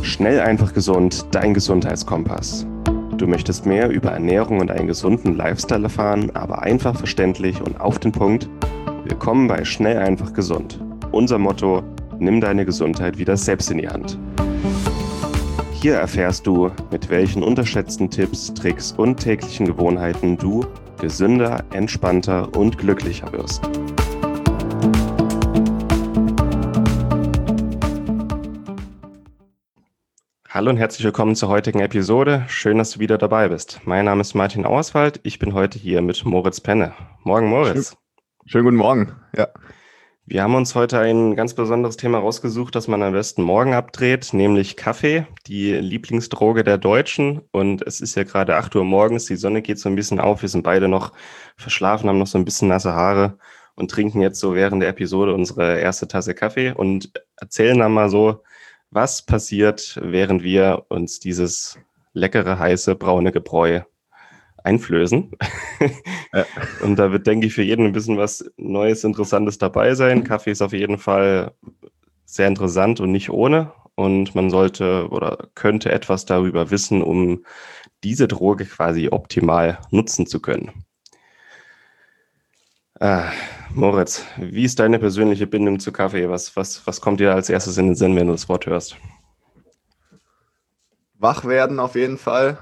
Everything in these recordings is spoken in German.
Schnell, einfach, gesund, dein Gesundheitskompass. Du möchtest mehr über Ernährung und einen gesunden Lifestyle erfahren, aber einfach verständlich und auf den Punkt? Willkommen bei Schnell, einfach, gesund. Unser Motto: Nimm deine Gesundheit wieder selbst in die Hand. Hier erfährst du, mit welchen unterschätzten Tipps, Tricks und täglichen Gewohnheiten du gesünder, entspannter und glücklicher wirst. Hallo und herzlich willkommen zur heutigen Episode. Schön, dass du wieder dabei bist. Mein Name ist Martin Auerswald. Ich bin heute hier mit Moritz Penne. Morgen, Moritz. Schönen guten Morgen. Ja. Wir haben uns heute ein ganz besonderes Thema rausgesucht, das man am besten morgen abdreht, nämlich Kaffee, die Lieblingsdroge der Deutschen. Und es ist ja gerade 8 Uhr morgens, die Sonne geht so ein bisschen auf, wir sind beide noch verschlafen, haben noch so ein bisschen nasse Haare und trinken jetzt so während der Episode unsere erste Tasse Kaffee und erzählen dann mal so, was passiert, während wir uns dieses leckere, heiße, braune Gebräu einflößen. Ja. Und da wird, denke ich, für jeden ein bisschen was Neues, Interessantes dabei sein. Kaffee ist auf jeden Fall sehr interessant und nicht ohne. Und man sollte oder könnte etwas darüber wissen, um diese Droge quasi optimal nutzen zu können. Moritz, wie ist deine persönliche Bindung zu Kaffee? Was kommt dir als erstes in den Sinn, wenn du das Wort hörst? Wach werden auf jeden Fall.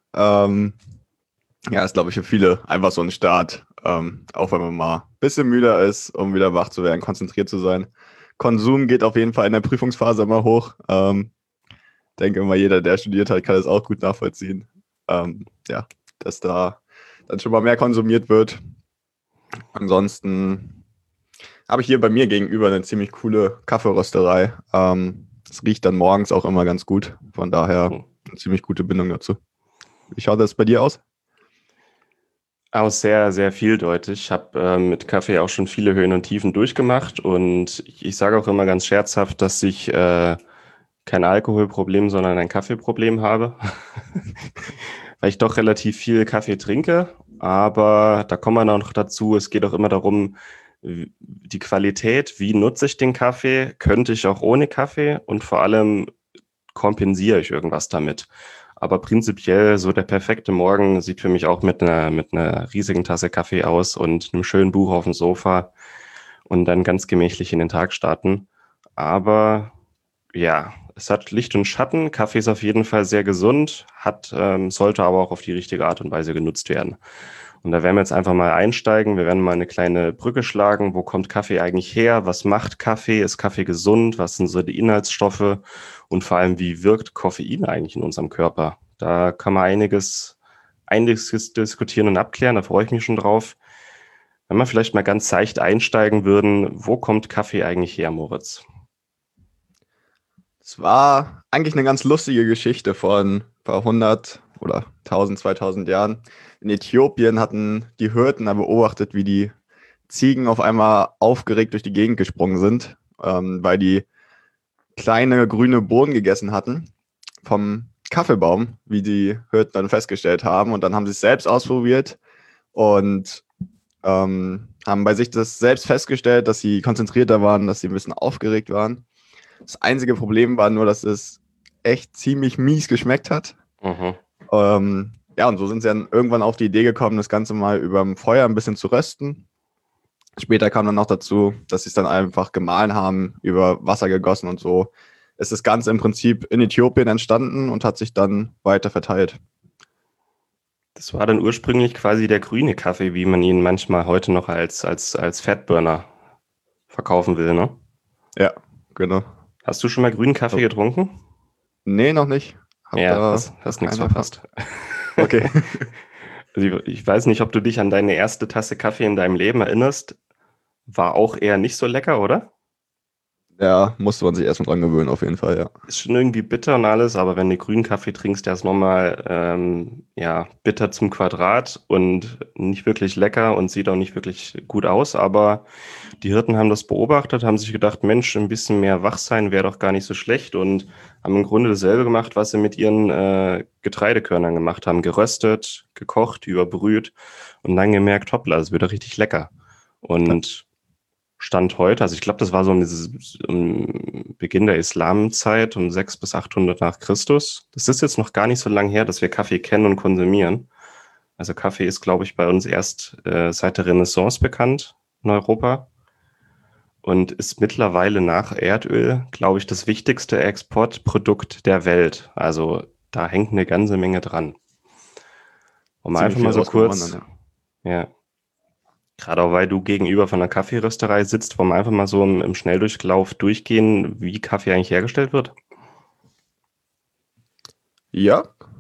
Ist, glaube ich, für viele einfach so ein Start. Auch wenn man mal ein bisschen müder ist, um wieder wach zu werden, konzentriert zu sein. Konsum geht auf jeden Fall in der Prüfungsphase immer hoch. Denke immer, jeder, der studiert hat, kann das auch gut nachvollziehen. Dass da dann schon mal mehr konsumiert wird. Ansonsten habe ich hier bei mir gegenüber eine ziemlich coole Kaffeerösterei. Das riecht dann morgens auch immer ganz gut. Von daher eine ziemlich gute Bindung dazu. Wie schaut das bei dir aus? Auch sehr, sehr vieldeutig. Ich habe mit Kaffee auch schon viele Höhen und Tiefen durchgemacht und ich sage auch immer ganz scherzhaft, dass ich kein Alkoholproblem, sondern ein Kaffeeproblem habe, weil ich doch relativ viel Kaffee trinke, aber da kommen wir noch dazu, es geht auch immer darum, die Qualität, wie nutze ich den Kaffee, könnte ich auch ohne Kaffee und vor allem kompensiere ich irgendwas damit. Aber prinzipiell so der perfekte Morgen sieht für mich auch mit einer riesigen Tasse Kaffee aus und einem schönen Buch auf dem Sofa und dann ganz gemächlich in den Tag starten. Aber ja, es hat Licht und Schatten. Kaffee ist auf jeden Fall sehr gesund, sollte aber auch auf die richtige Art und Weise genutzt werden. Und da werden wir jetzt einfach mal einsteigen. Wir werden mal eine kleine Brücke schlagen. Wo kommt Kaffee eigentlich her? Was macht Kaffee? Ist Kaffee gesund? Was sind so die Inhaltsstoffe? Und vor allem, wie wirkt Koffein eigentlich in unserem Körper? Da kann man einiges diskutieren und abklären. Da freue ich mich schon drauf. Wenn wir vielleicht mal ganz seicht einsteigen würden, wo kommt Kaffee eigentlich her, Moritz? Es war eigentlich eine ganz lustige Geschichte von ein paar 100 oder 1000, 2000 Jahren. In Äthiopien hatten die Hirten da beobachtet, wie die Ziegen auf einmal aufgeregt durch die Gegend gesprungen sind, weil die kleine grüne Bohnen gegessen hatten vom Kaffeebaum, wie die Hirten dann festgestellt haben. Und dann haben sie es selbst ausprobiert und haben bei sich das selbst festgestellt, dass sie konzentrierter waren, dass sie ein bisschen aufgeregt waren. Das einzige Problem war nur, dass es echt ziemlich mies geschmeckt hat. Und so sind sie dann irgendwann auf die Idee gekommen, das Ganze mal über dem Feuer ein bisschen zu rösten. Später kam dann noch dazu, dass sie es dann einfach gemahlen haben, über Wasser gegossen und so. Es ist das Ganze im Prinzip in Äthiopien entstanden und hat sich dann weiter verteilt. Das war dann ursprünglich quasi der grüne Kaffee, wie man ihn manchmal heute noch als Fatburner verkaufen will, ne? Ja, genau. Hast du schon mal grünen Kaffee getrunken? Nee, noch nicht. Hast nichts verpasst. Okay. Also ich weiß nicht, ob du dich an deine erste Tasse Kaffee in deinem Leben erinnerst. War auch eher nicht so lecker, oder? Ja, musste man sich erstmal dran gewöhnen, auf jeden Fall, ja. Ist schon irgendwie bitter und alles, aber wenn du grünen Kaffee trinkst, der ist nochmal bitter zum Quadrat und nicht wirklich lecker und sieht auch nicht wirklich gut aus. Aber die Hirten haben das beobachtet, haben sich gedacht, Mensch, ein bisschen mehr Wachsein wäre doch gar nicht so schlecht und haben im Grunde dasselbe gemacht, was sie mit ihren Getreidekörnern gemacht haben. Geröstet, gekocht, überbrüht und dann gemerkt, hoppla, das wird doch richtig lecker. Und Stand heute, also ich glaube, das war so um Beginn der Islamzeit, um 600 bis 800 nach Christus. Das ist jetzt noch gar nicht so lange her, dass wir Kaffee kennen und konsumieren. Also Kaffee ist, glaube ich, bei uns erst seit der Renaissance bekannt in Europa und ist mittlerweile nach Erdöl, glaube ich, das wichtigste Exportprodukt der Welt. Also da hängt eine ganze Menge dran. Um Ziemlich einfach viel mal so rausgewonnen, kurz, ja. ja, gerade auch weil du gegenüber von einer Kaffeerösterei sitzt, wollen wir einfach mal so im Schnelldurchlauf durchgehen, wie Kaffee eigentlich hergestellt wird. Ja,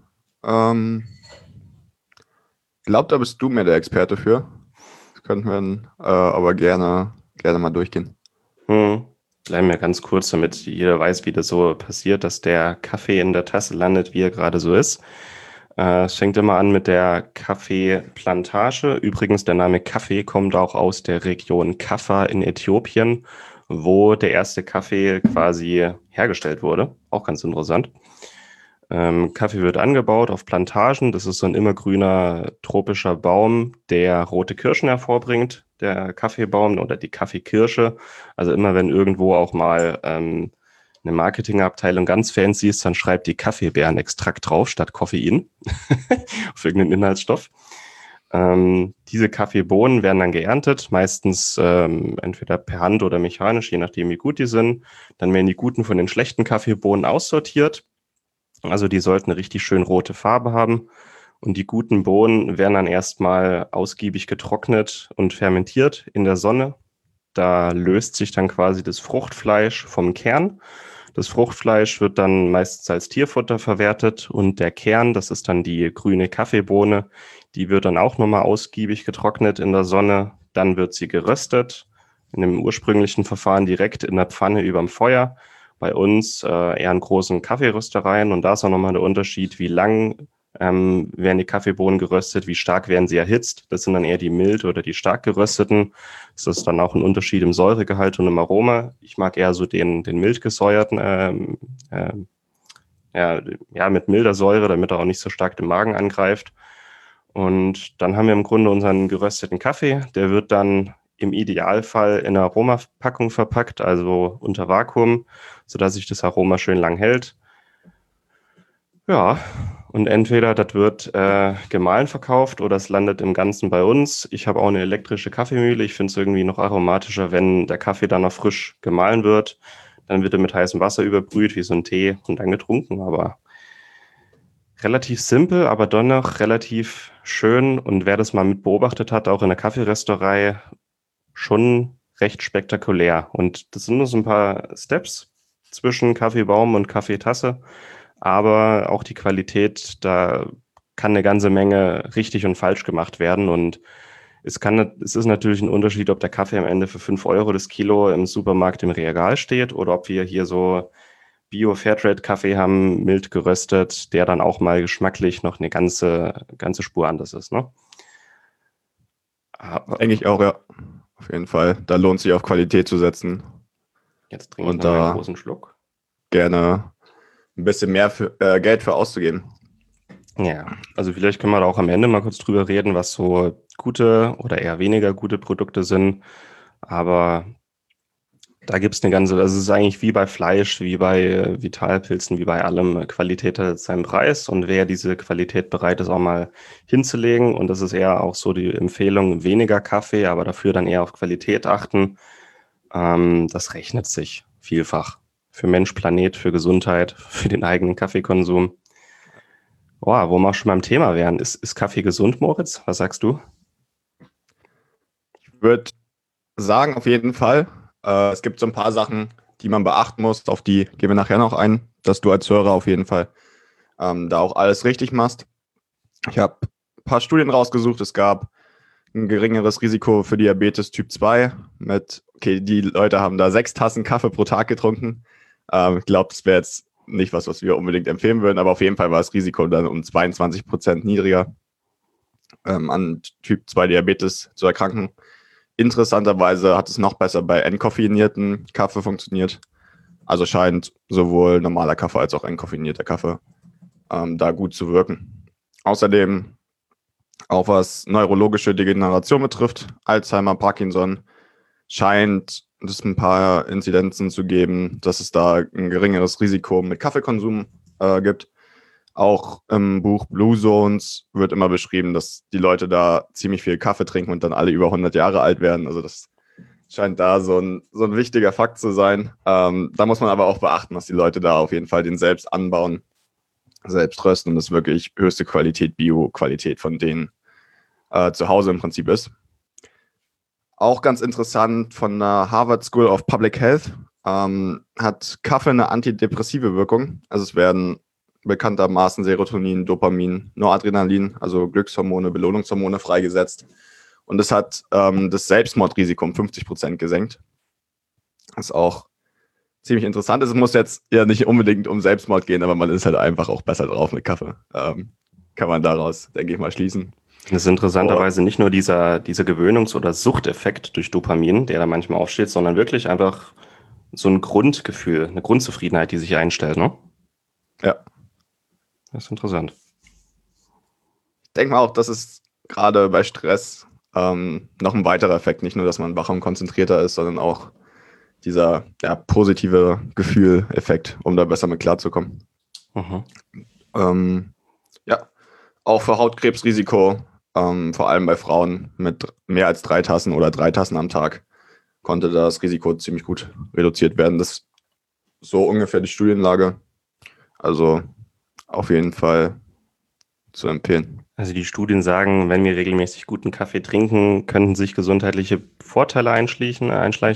glaub, da bist du mehr der Experte für. Das könnten wir dann, aber gerne mal durchgehen. Bleiben wir ganz kurz, damit jeder weiß, wie das so passiert, dass der Kaffee in der Tasse landet, wie er gerade so ist. Es fängt immer an mit der Kaffeeplantage. Übrigens, der Name Kaffee kommt auch aus der Region Kaffa in Äthiopien, wo der erste Kaffee quasi hergestellt wurde. Auch ganz interessant. Kaffee wird angebaut auf Plantagen. Das ist so ein immergrüner tropischer Baum, der rote Kirschen hervorbringt, der Kaffeebaum oder die Kaffeekirsche. Also immer wenn irgendwo auch mal eine Marketingabteilung ganz fancy ist, dann schreibt die Kaffeebeerenextrakt drauf statt Koffein auf irgendeinen Inhaltsstoff. Diese Kaffeebohnen werden dann geerntet, meistens entweder per Hand oder mechanisch, je nachdem wie gut die sind. Dann werden die guten von den schlechten Kaffeebohnen aussortiert. Also die sollten eine richtig schön rote Farbe haben. Und die guten Bohnen werden dann erstmal ausgiebig getrocknet und fermentiert in der Sonne. Da löst sich dann quasi das Fruchtfleisch vom Kern. Das Fruchtfleisch wird dann meistens als Tierfutter verwertet und der Kern, das ist dann die grüne Kaffeebohne, die wird dann auch nochmal ausgiebig getrocknet in der Sonne. Dann wird sie geröstet, in dem ursprünglichen Verfahren direkt in der Pfanne überm Feuer. Bei uns eher in großen Kaffeeröstereien und da ist auch nochmal der Unterschied, wie lang werden die Kaffeebohnen geröstet, wie stark werden sie erhitzt. Das sind dann eher die mild oder die stark gerösteten. Das ist dann auch ein Unterschied im Säuregehalt und im Aroma. Ich mag eher so den mild gesäuerten, ja, mit milder Säure, damit er auch nicht so stark den Magen angreift. Und dann haben wir im Grunde unseren gerösteten Kaffee. Der wird dann im Idealfall in einer Aromapackung verpackt, also unter Vakuum, sodass sich das Aroma schön lang hält. Ja, und entweder das wird gemahlen verkauft oder es landet im Ganzen bei uns. Ich habe auch eine elektrische Kaffeemühle. Ich finde es irgendwie noch aromatischer, wenn der Kaffee dann noch frisch gemahlen wird. Dann wird er mit heißem Wasser überbrüht, wie so ein Tee, und dann getrunken. Aber relativ simpel, aber dennoch relativ schön. Und wer das mal mit beobachtet hat, auch in der Kaffeerösterei, schon recht spektakulär. Und das sind nur so ein paar Steps zwischen Kaffeebaum und Kaffeetasse. Aber auch die Qualität, da kann eine ganze Menge richtig und falsch gemacht werden. Und es ist natürlich ein Unterschied, ob der Kaffee am Ende für 5 Euro das Kilo im Supermarkt im Regal steht oder ob wir hier so Bio-Fairtrade-Kaffee haben, mild geröstet, der dann auch mal geschmacklich noch eine ganze Spur anders ist, ne? Aber Denke ich auch, ja. Auf jeden Fall. Da lohnt sich auf Qualität zu setzen jetzt trinke ich und noch mal einen da großen Schluck. gerne ein bisschen mehr Geld für auszugeben. Ja, also vielleicht können wir da auch am Ende mal kurz drüber reden, was so gute oder eher weniger gute Produkte sind. Aber da gibt es eine ganze, also es ist eigentlich wie bei Fleisch, wie bei Vitalpilzen, wie bei allem. Qualität hat seinen Preis und wer diese Qualität bereit ist, auch mal hinzulegen, und das ist eher auch so die Empfehlung, weniger Kaffee, aber dafür dann eher auf Qualität achten, das rechnet sich vielfach. Für Mensch, Planet, für Gesundheit, für den eigenen Kaffeekonsum. Boah, wo wir auch schon beim Thema wären, ist Kaffee gesund, Moritz? Was sagst du? Ich würde sagen, auf jeden Fall. Es gibt so ein paar Sachen, die man beachten muss, auf die gehen wir nachher noch ein, dass du als Hörer auf jeden Fall da auch alles richtig machst. Ich habe ein paar Studien rausgesucht. Es gab ein geringeres Risiko für Diabetes Typ 2 okay, die Leute haben da 6 Tassen Kaffee pro Tag getrunken. Ich glaube, das wäre jetzt nicht was wir unbedingt empfehlen würden, aber auf jeden Fall war das Risiko dann um 22% niedriger, an Typ 2 Diabetes zu erkranken. Interessanterweise hat es noch besser bei entkoffeinierten Kaffee funktioniert. Also scheint sowohl normaler Kaffee als auch entkoffinierter Kaffee da gut zu wirken. Außerdem, auch was neurologische Degeneration betrifft, Alzheimer, Parkinson, scheint es ein paar Inzidenzen zu geben, dass es da ein geringeres Risiko mit Kaffeekonsum gibt. Auch im Buch Blue Zones wird immer beschrieben, dass die Leute da ziemlich viel Kaffee trinken und dann alle über 100 Jahre alt werden. Also das scheint da so ein wichtiger Fakt zu sein. Da muss man aber auch beachten, dass die Leute da auf jeden Fall den selbst anbauen, selbst rösten und das wirklich höchste Qualität, Bio-Qualität von denen zu Hause im Prinzip ist. Auch ganz interessant von der Harvard School of Public Health hat Kaffee eine antidepressive Wirkung. Also es werden bekanntermaßen Serotonin, Dopamin, Noradrenalin, also Glückshormone, Belohnungshormone freigesetzt. Und das hat das Selbstmordrisiko um 50% gesenkt. Das ist auch ziemlich interessant. Es muss jetzt ja nicht unbedingt um Selbstmord gehen, aber man ist halt einfach auch besser drauf mit Kaffee. Kann man daraus, denke ich mal, schließen. Das ist interessanterweise nicht nur dieser Gewöhnungs- oder Suchteffekt durch Dopamin, der da manchmal aufsteht, sondern wirklich einfach so ein Grundgefühl, eine Grundzufriedenheit, die sich einstellt, ne? Ja. Das ist interessant. Ich denke mal auch, das ist gerade bei Stress noch ein weiterer Effekt. Nicht nur, dass man wacher und konzentrierter ist, sondern auch dieser positive Gefühl-Effekt, um da besser mit klarzukommen. Mhm. Auch für Hautkrebsrisiko, vor allem bei Frauen mit mehr als 3 Tassen oder 3 Tassen am Tag, konnte das Risiko ziemlich gut reduziert werden. Das ist so ungefähr die Studienlage. Also auf jeden Fall zu empfehlen. Also die Studien sagen, wenn wir regelmäßig guten Kaffee trinken, könnten sich gesundheitliche Vorteile einschleichen.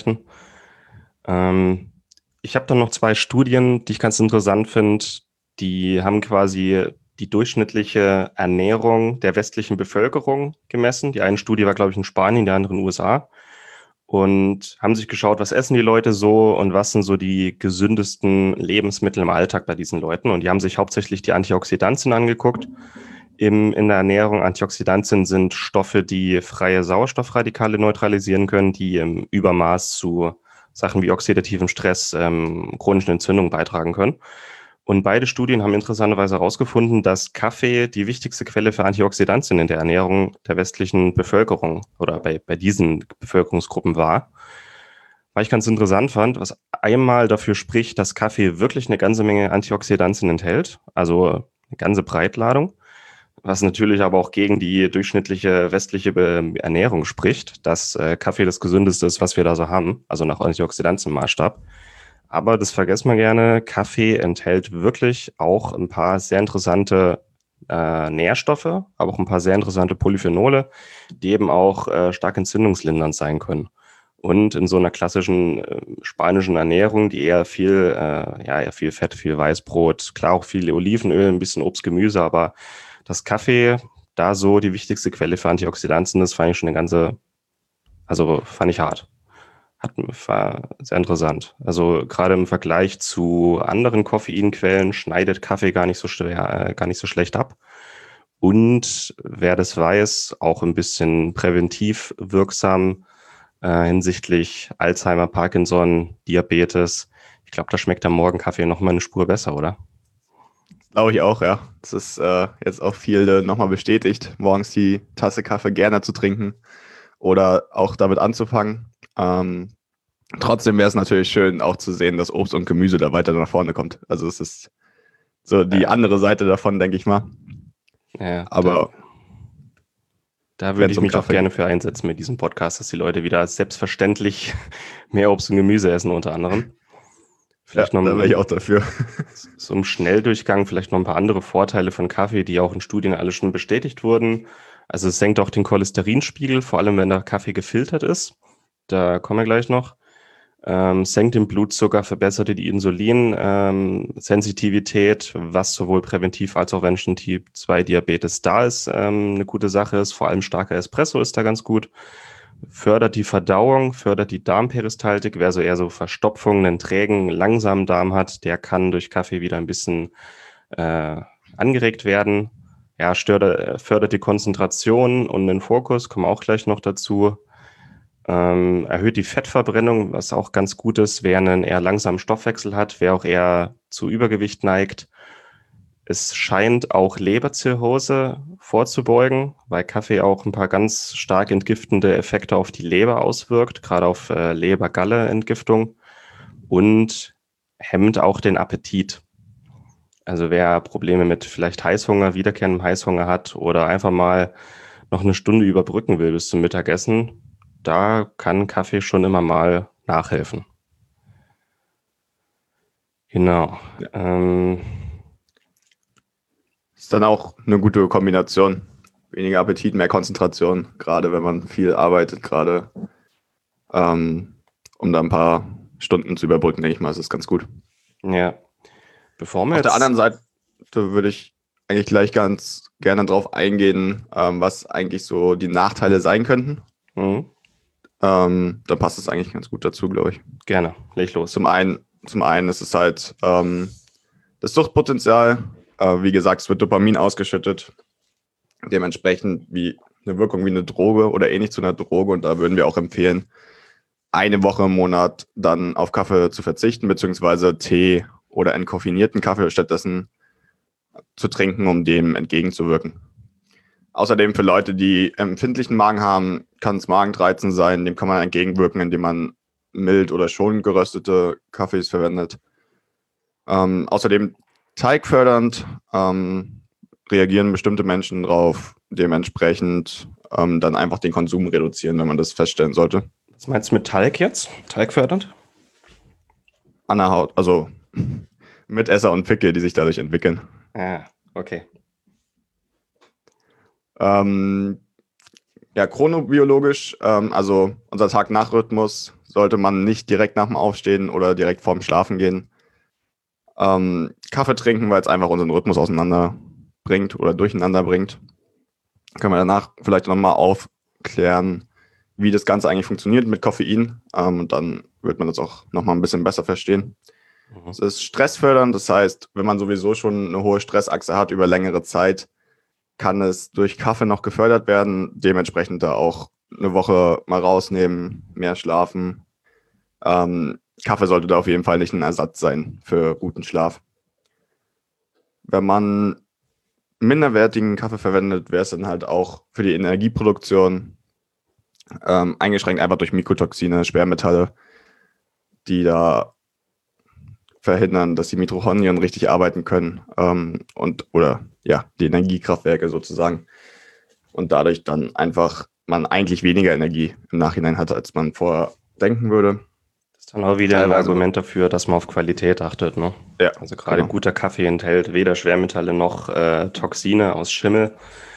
Ich habe dann noch 2 Studien, die ich ganz interessant finde. Die haben quasi die durchschnittliche Ernährung der westlichen Bevölkerung gemessen. Die eine Studie war, glaube ich, in Spanien, die andere in den USA. Und haben sich geschaut, was essen die Leute so und was sind so die gesündesten Lebensmittel im Alltag bei diesen Leuten. Und die haben sich hauptsächlich die Antioxidantien angeguckt. In der Ernährung, Antioxidantien sind Stoffe, die freie Sauerstoffradikale neutralisieren können, die im Übermaß zu Sachen wie oxidativem Stress, chronischen Entzündungen beitragen können. Und beide Studien haben interessanterweise herausgefunden, dass Kaffee die wichtigste Quelle für Antioxidantien in der Ernährung der westlichen Bevölkerung oder bei diesen Bevölkerungsgruppen war. Was ich ganz interessant fand, was einmal dafür spricht, dass Kaffee wirklich eine ganze Menge Antioxidantien enthält, also eine ganze Breitladung, was natürlich aber auch gegen die durchschnittliche westliche Ernährung spricht, dass Kaffee das Gesündeste ist, was wir da so haben, also nach Antioxidantienmaßstab. Aber das vergessen wir gerne, Kaffee enthält wirklich auch ein paar sehr interessante Nährstoffe, aber auch ein paar sehr interessante Polyphenole, die eben auch stark entzündungslindernd sein können. Und in so einer klassischen spanischen Ernährung, die eher viel Fett, viel Weißbrot, klar auch viel Olivenöl, ein bisschen Obst, Gemüse, aber dass Kaffee da so die wichtigste Quelle für Antioxidantien ist, fand ich schon fand ich hart. War sehr interessant. Also gerade im Vergleich zu anderen Koffeinquellen schneidet Kaffee gar nicht so schlecht ab. Und wer das weiß, auch ein bisschen präventiv wirksam hinsichtlich Alzheimer, Parkinson, Diabetes. Ich glaube, da schmeckt der Morgenkaffee noch mal eine Spur besser, oder? Glaube ich auch, ja. Das ist jetzt auch viel nochmal bestätigt, morgens die Tasse Kaffee gerne zu trinken oder auch damit anzufangen. Trotzdem wäre es natürlich schön, auch zu sehen, dass Obst und Gemüse da weiter nach vorne kommt. Also es ist so die andere Seite davon, denke ich mal. Ja, aber da würde ich mich auch gerne für einsetzen mit diesem Podcast, dass die Leute wieder selbstverständlich mehr Obst und Gemüse essen, unter anderem. Vielleicht da wäre ich auch dafür. So im Schnelldurchgang vielleicht noch ein paar andere Vorteile von Kaffee, die auch in Studien alle schon bestätigt wurden. Also es senkt auch den Cholesterinspiegel, vor allem wenn der Kaffee gefiltert ist. Da kommen wir gleich noch. Senkt den Blutzucker, verbesserte die Insulin-Sensitivität, was sowohl präventiv als auch wenn schon Typ-2-Diabetes da ist, eine gute Sache ist. Vor allem starker Espresso ist da ganz gut. Fördert die Verdauung, fördert die Darmperistaltik. Wer so eher so Verstopfungen, einen trägen, langsamen Darm hat, der kann durch Kaffee wieder ein bisschen angeregt werden. Ja, fördert die Konzentration und den Fokus, kommen auch gleich noch dazu. Erhöht die Fettverbrennung, was auch ganz gut ist, wer einen eher langsamen Stoffwechsel hat, wer auch eher zu Übergewicht neigt. Es scheint auch Leberzirrhose vorzubeugen, weil Kaffee auch ein paar ganz stark entgiftende Effekte auf die Leber auswirkt, gerade auf Leber-Galle-Entgiftung und hemmt auch den Appetit. Also wer Probleme mit vielleicht Heißhunger, wiederkehrendem Heißhunger hat oder einfach mal noch eine Stunde überbrücken will bis zum Mittagessen, da kann Kaffee schon immer mal nachhelfen. Genau. Ja. Ist dann auch eine gute Kombination. Weniger Appetit, mehr Konzentration, gerade wenn man viel arbeitet, gerade um da ein paar Stunden zu überbrücken, denke ich mal, ist das ganz gut. Ja. Bevor wir Auf der jetzt anderen Seite würde ich eigentlich gleich ganz gerne drauf eingehen, was eigentlich so die Nachteile sein könnten. Dann passt es eigentlich ganz gut dazu, glaube ich. Gerne, leg los. Zum einen ist es halt das Suchtpotenzial. Wie gesagt, es wird Dopamin ausgeschüttet. Dementsprechend wie eine Wirkung wie eine Droge oder ähnlich zu einer Droge. Und da würden wir auch empfehlen, eine Woche im Monat dann auf Kaffee zu verzichten, beziehungsweise Tee oder entkoffinierten Kaffee stattdessen zu trinken, um dem entgegenzuwirken. Außerdem für Leute, die empfindlichen Magen haben, kann es Magenreizen sein. Dem kann man entgegenwirken, indem man mild oder schon geröstete Kaffees verwendet. Außerdem teigfördernd reagieren bestimmte Menschen drauf, dementsprechend dann einfach den Konsum reduzieren, wenn man das feststellen sollte. Was meinst du mit Talg jetzt? Teigfördernd? An der Haut, also Mitesser und Pickel, die sich dadurch entwickeln. Ah, okay. Ja, chronobiologisch, also unser Tag-Nacht-Rhythmus sollte man nicht direkt nach dem Aufstehen oder direkt vorm Schlafen gehen. Kaffee trinken, weil es einfach unseren Rhythmus auseinander bringt oder durcheinander bringt. Können wir danach vielleicht nochmal aufklären, wie das Ganze eigentlich funktioniert mit Koffein. Und dann wird man das auch nochmal ein bisschen besser verstehen. Es ist stressfördernd, das heißt, wenn man sowieso schon eine hohe Stressachse hat über längere Zeit, kann es durch Kaffee noch gefördert werden. Dementsprechend da auch eine Woche mal rausnehmen, mehr schlafen. Kaffee sollte da auf jeden Fall nicht ein Ersatz sein für guten Schlaf. Wenn man minderwertigen Kaffee verwendet, wäre es dann halt auch für die Energieproduktion eingeschränkt, einfach durch Mykotoxine, Schwermetalle, die da verhindern, dass die Mitochondrien richtig arbeiten können oder die Energiekraftwerke sozusagen. Und dadurch dann einfach man eigentlich weniger Energie im Nachhinein hat, als man vorher denken würde. Das ist dann auch wieder ein Argument dafür, dass man auf Qualität achtet, ne? Ja, also gerade guter Kaffee enthält weder Schwermetalle noch Toxine aus Schimmel.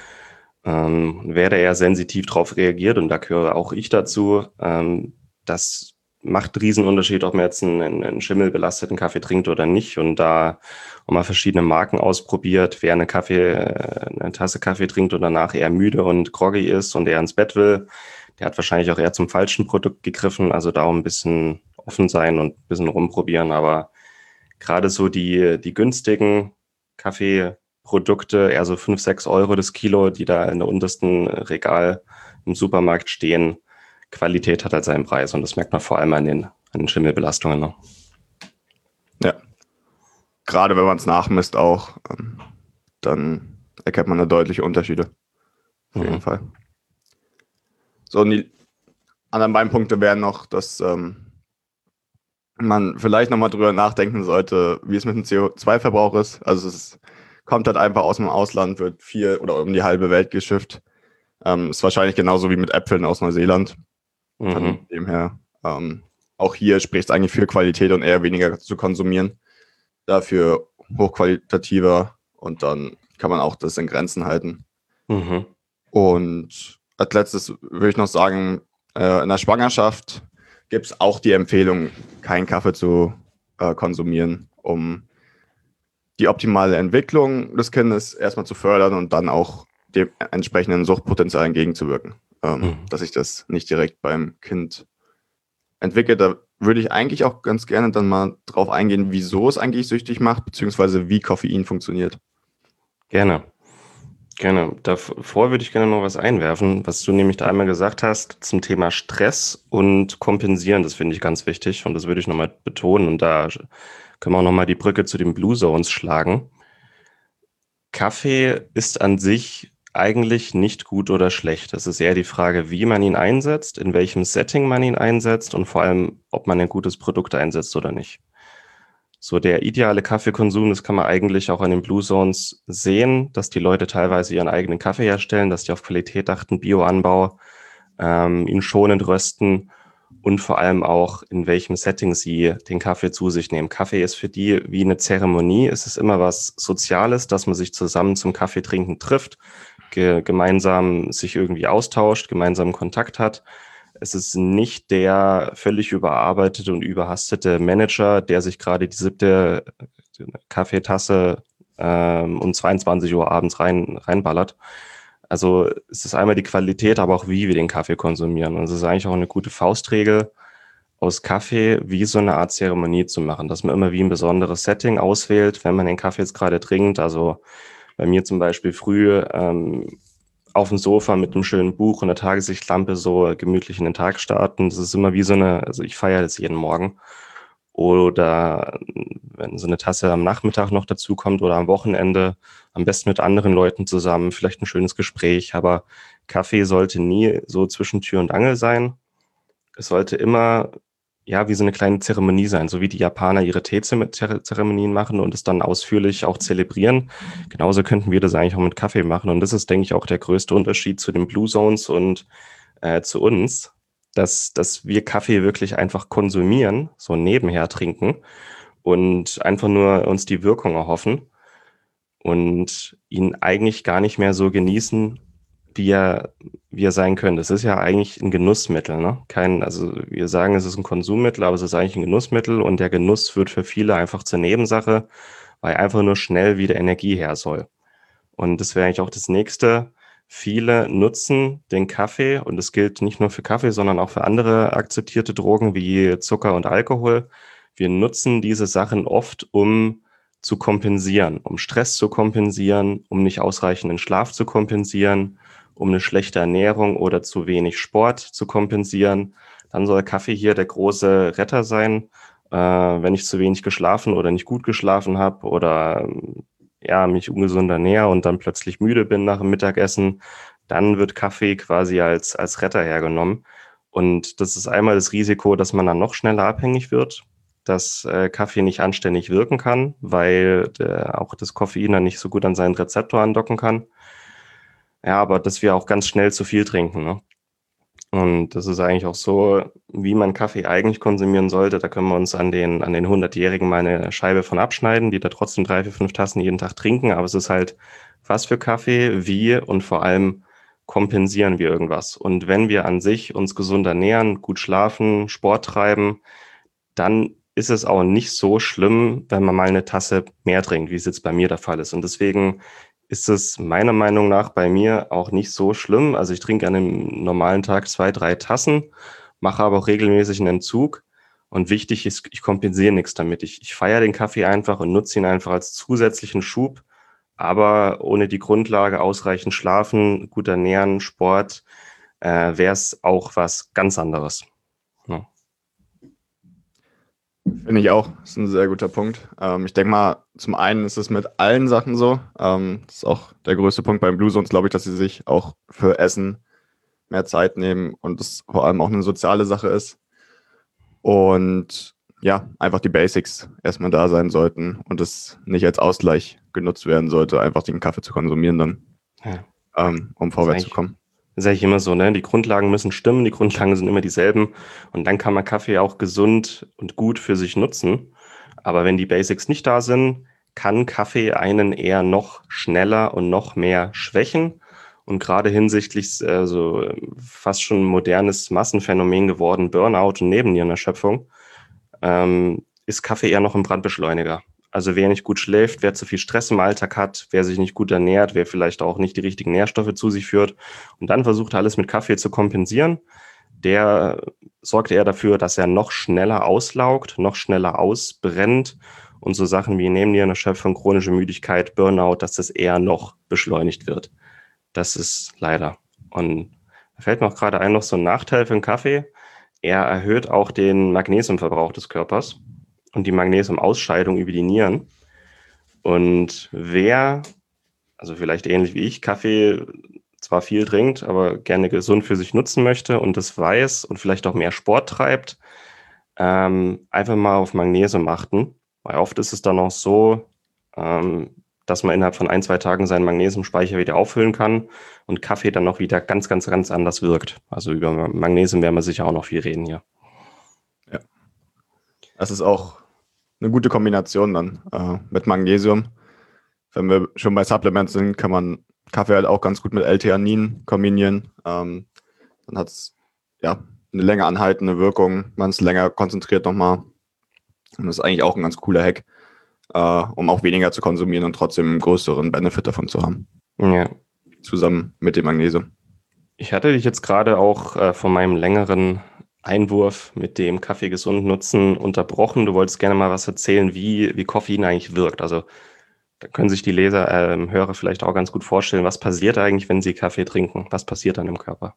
Wer da eher sensitiv drauf reagiert, und da gehöre auch ich dazu, das macht einen Riesenunterschied, ob man jetzt einen schimmelbelasteten Kaffee trinkt oder nicht. Und da auch mal verschiedene Marken ausprobiert, wer eine Tasse Kaffee trinkt und danach eher müde und groggy ist und eher ins Bett will, der hat wahrscheinlich auch eher zum falschen Produkt gegriffen. Also da auch ein bisschen offen sein und ein bisschen rumprobieren. Aber gerade so die günstigen Kaffeeprodukte, eher so 5, 6 Euro das Kilo, die da in der untersten Regal im Supermarkt stehen, Qualität hat halt seinen Preis und das merkt man vor allem an den Schimmelbelastungen. Ne? Ja. Gerade wenn man es nachmisst auch, dann erkennt man da deutliche Unterschiede. Auf jeden Fall. So, und die anderen beiden Punkte wären noch, dass man vielleicht nochmal drüber nachdenken sollte, wie es mit dem CO2-Verbrauch ist. Also es kommt halt einfach aus dem Ausland, wird viel oder um die halbe Welt geschifft. Ist wahrscheinlich genauso wie mit Äpfeln aus Neuseeland. Von dem her, auch hier spricht es eigentlich für Qualität und eher weniger zu konsumieren. Dafür hochqualitativer und dann kann man auch das in Grenzen halten. Und als letztes würde ich noch sagen, in der Schwangerschaft gibt es auch die Empfehlung, keinen Kaffee zu konsumieren, um die optimale Entwicklung des Kindes erstmal zu fördern und dann auch dem entsprechenden Suchtpotenzial entgegenzuwirken. Dass sich das nicht direkt beim Kind entwickelt. Da würde ich eigentlich auch ganz gerne dann mal drauf eingehen, wieso es eigentlich süchtig macht, beziehungsweise wie Koffein funktioniert. Gerne. Davor würde ich gerne noch was einwerfen, was du nämlich da einmal gesagt hast zum Thema Stress und Kompensieren. Das finde ich ganz wichtig und das würde ich nochmal betonen. Und da können wir auch nochmal die Brücke zu den Blue Zones schlagen. Kaffee ist an sich eigentlich nicht gut oder schlecht. Es ist eher die Frage, wie man ihn einsetzt, in welchem Setting man ihn einsetzt und vor allem, ob man ein gutes Produkt einsetzt oder nicht. So der ideale Kaffeekonsum, das kann man eigentlich auch an den Blue Zones sehen, dass die Leute teilweise ihren eigenen Kaffee herstellen, dass die auf Qualität achten, Bioanbau, ihn schonend rösten und vor allem auch, in welchem Setting sie den Kaffee zu sich nehmen. Kaffee ist für die wie eine Zeremonie. Es ist immer was Soziales, dass man sich zusammen zum Kaffeetrinken trifft, gemeinsam sich irgendwie austauscht, gemeinsam Kontakt hat. Es ist nicht der völlig überarbeitete und überhastete Manager, der sich gerade die 7. Kaffeetasse um 22 Uhr abends reinballert. Also es ist einmal die Qualität, aber auch wie wir den Kaffee konsumieren. Und es ist eigentlich auch eine gute Faustregel, aus Kaffee wie so eine Art Zeremonie zu machen, dass man immer wie ein besonderes Setting auswählt, wenn man den Kaffee jetzt gerade trinkt. Also bei mir zum Beispiel früh auf dem Sofa mit einem schönen Buch und einer Tageslichtlampe so gemütlich in den Tag starten. Das ist immer wie so eine, also ich feiere das jeden Morgen. Oder wenn so eine Tasse am Nachmittag noch dazu kommt oder am Wochenende, am besten mit anderen Leuten zusammen, vielleicht ein schönes Gespräch. Aber Kaffee sollte nie so zwischen Tür und Angel sein. Es sollte immer, ja, wie so eine kleine Zeremonie sein, so wie die Japaner ihre Teezeremonien machen und es dann ausführlich auch zelebrieren. Genauso könnten wir das eigentlich auch mit Kaffee machen. Und das ist, denke ich, auch der größte Unterschied zu den Blue Zones und zu uns, dass wir Kaffee wirklich einfach konsumieren, so nebenher trinken und einfach nur uns die Wirkung erhoffen und ihn eigentlich gar nicht mehr so genießen, wie er sein könnte. Es ist ja eigentlich ein Genussmittel, ne? Also wir sagen, es ist ein Konsummittel, aber es ist eigentlich ein Genussmittel und der Genuss wird für viele einfach zur Nebensache, weil einfach nur schnell wieder Energie her soll. Und das wäre eigentlich auch das Nächste. Viele nutzen den Kaffee und das gilt nicht nur für Kaffee, sondern auch für andere akzeptierte Drogen wie Zucker und Alkohol. Wir nutzen diese Sachen oft, um zu kompensieren, um Stress zu kompensieren, um nicht ausreichenden Schlaf zu kompensieren, um eine schlechte Ernährung oder zu wenig Sport zu kompensieren. Dann soll Kaffee hier der große Retter sein, wenn ich zu wenig geschlafen oder nicht gut geschlafen habe oder ja, mich ungesund ernähre und dann plötzlich müde bin nach dem Mittagessen, dann wird Kaffee quasi als Retter hergenommen. Und das ist einmal das Risiko, dass man dann noch schneller abhängig wird, dass Kaffee nicht anständig wirken kann, weil auch das Koffein dann nicht so gut an seinen Rezeptor andocken kann. Ja, aber dass wir auch ganz schnell zu viel trinken, ne? Und das ist eigentlich auch so, wie man Kaffee eigentlich konsumieren sollte. Da können wir uns an den 100-Jährigen mal eine Scheibe von abschneiden, die da trotzdem 3, 4, 5 Tassen jeden Tag trinken. Aber es ist halt, was für Kaffee, wie und vor allem kompensieren wir irgendwas. Und wenn wir an sich uns gesund ernähren, gut schlafen, Sport treiben, dann ist es auch nicht so schlimm, wenn man mal eine Tasse mehr trinkt, wie es jetzt bei mir der Fall ist. Und deswegen ist es meiner Meinung nach bei mir auch nicht so schlimm. Also ich trinke an einem normalen Tag 2, 3 Tassen, mache aber auch regelmäßig einen Entzug. Und wichtig ist, ich kompensiere nichts damit. Ich feiere den Kaffee einfach und nutze ihn einfach als zusätzlichen Schub. Aber ohne die Grundlage ausreichend schlafen, gut ernähren, Sport, wäre es auch was ganz anderes. Ja. Finde ich auch. Das ist ein sehr guter Punkt. Ich denke mal, zum einen ist es mit allen Sachen so. Das ist auch der größte Punkt beim Blue Zones, glaube ich, dass sie sich auch für Essen mehr Zeit nehmen und es vor allem auch eine soziale Sache ist. Und ja, einfach die Basics erstmal da sein sollten und es nicht als Ausgleich genutzt werden sollte, einfach den Kaffee zu konsumieren dann, Ja. um vorwärts zu kommen. Das ist eigentlich immer so, ne? Die Grundlagen müssen stimmen, die Grundlagen sind immer dieselben und dann kann man Kaffee auch gesund und gut für sich nutzen. Aber wenn die Basics nicht da sind, kann Kaffee einen eher noch schneller und noch mehr schwächen. Und gerade hinsichtlich so fast schon ein modernes Massenphänomen geworden, Burnout und Nebennierenerschöpfung, ist Kaffee eher noch ein Brandbeschleuniger. Also wer nicht gut schläft, wer zu viel Stress im Alltag hat, wer sich nicht gut ernährt, wer vielleicht auch nicht die richtigen Nährstoffe zu sich führt und dann versucht, alles mit Kaffee zu kompensieren, der sorgt eher dafür, dass er noch schneller auslaugt, noch schneller ausbrennt und so Sachen wie Nebennierenerschöpfung, chronische Müdigkeit, Burnout, dass das eher noch beschleunigt wird. Das ist leider. Und da fällt mir auch gerade ein, noch so ein Nachteil für den Kaffee. Er erhöht auch den Magnesiumverbrauch des Körpers und die Magnesiumausscheidung über die Nieren. Und wer also vielleicht ähnlich wie ich, Kaffee zwar viel trinkt, aber gerne gesund für sich nutzen möchte und das weiß und vielleicht auch mehr Sport treibt, einfach mal auf Magnesium achten. Weil oft ist es dann auch so, dass man innerhalb von 1, 2 Tagen seinen Magnesiumspeicher wieder auffüllen kann und Kaffee dann noch wieder ganz, ganz, ganz anders wirkt. Also über Magnesium werden wir sicher auch noch viel reden hier. Ja. Das ist auch eine gute Kombination dann mit Magnesium. Wenn wir schon bei Supplements sind, kann man Kaffee halt auch ganz gut mit L-Theanin kombinieren. Dann hat es ja eine länger anhaltende Wirkung. Man ist länger konzentriert nochmal. Und das ist eigentlich auch ein ganz cooler Hack, um auch weniger zu konsumieren und trotzdem einen größeren Benefit davon zu haben. Ja. Zusammen mit dem Magnesium. Ich hatte dich jetzt gerade auch von meinem längeren Einwurf mit dem Kaffee gesund nutzen unterbrochen. Du wolltest gerne mal was erzählen, wie Koffein eigentlich wirkt. Also da können sich die Hörer vielleicht auch ganz gut vorstellen, was passiert eigentlich, wenn sie Kaffee trinken? Was passiert dann im Körper?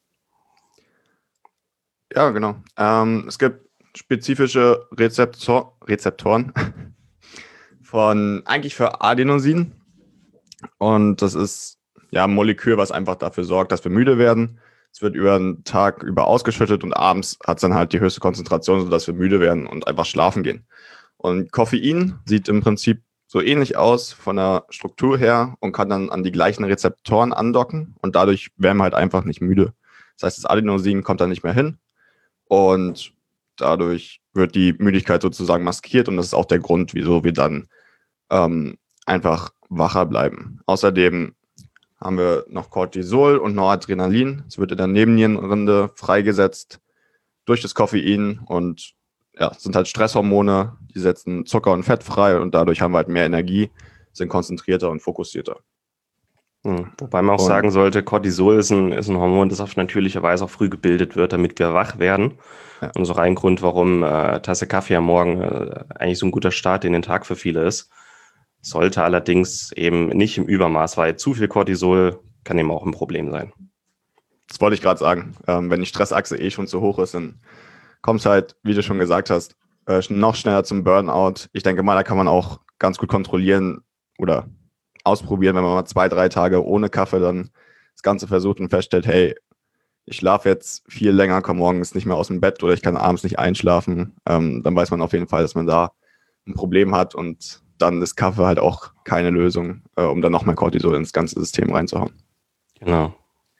Ja, genau. Es gibt spezifische Rezeptoren eigentlich für Adenosin. Und das ist ja ein Molekül, was einfach dafür sorgt, dass wir müde werden. Es wird über den Tag über ausgeschüttet und abends hat es dann halt die höchste Konzentration, sodass wir müde werden und einfach schlafen gehen. Und Koffein sieht im Prinzip so ähnlich aus von der Struktur her und kann dann an die gleichen Rezeptoren andocken und dadurch werden wir halt einfach nicht müde. Das heißt, das Adenosin kommt dann nicht mehr hin und dadurch wird die Müdigkeit sozusagen maskiert und das ist auch der Grund, wieso wir dann einfach wacher bleiben. Außerdem haben wir noch Cortisol und Noradrenalin. Es wird in der Nebennierenrinde freigesetzt durch das Koffein und ja, sind halt Stresshormone, die setzen Zucker und Fett frei und dadurch haben wir halt mehr Energie, sind konzentrierter und fokussierter. Wobei man auch sagen sollte, Cortisol ist ein Hormon, das auf natürliche Weise auch früh gebildet wird, damit wir wach werden. Ja. Und so ein Grund, warum Tasse Kaffee am Morgen eigentlich so ein guter Start in den Tag für viele ist. Sollte allerdings eben nicht im Übermaß, weil zu viel Cortisol kann eben auch ein Problem sein. Das wollte ich gerade sagen. Wenn die Stressachse schon zu hoch ist, dann kommt es halt, wie du schon gesagt hast, noch schneller zum Burnout. Ich denke mal, da kann man auch ganz gut kontrollieren oder ausprobieren, wenn man mal 2, 3 Tage ohne Kaffee dann das Ganze versucht und feststellt, hey, ich schlafe jetzt viel länger, komme morgens nicht mehr aus dem Bett oder ich kann abends nicht einschlafen, dann weiß man auf jeden Fall, dass man da ein Problem hat und dann ist Kaffee halt auch keine Lösung, um dann noch mehr Cortisol ins ganze System reinzuhauen. Genau.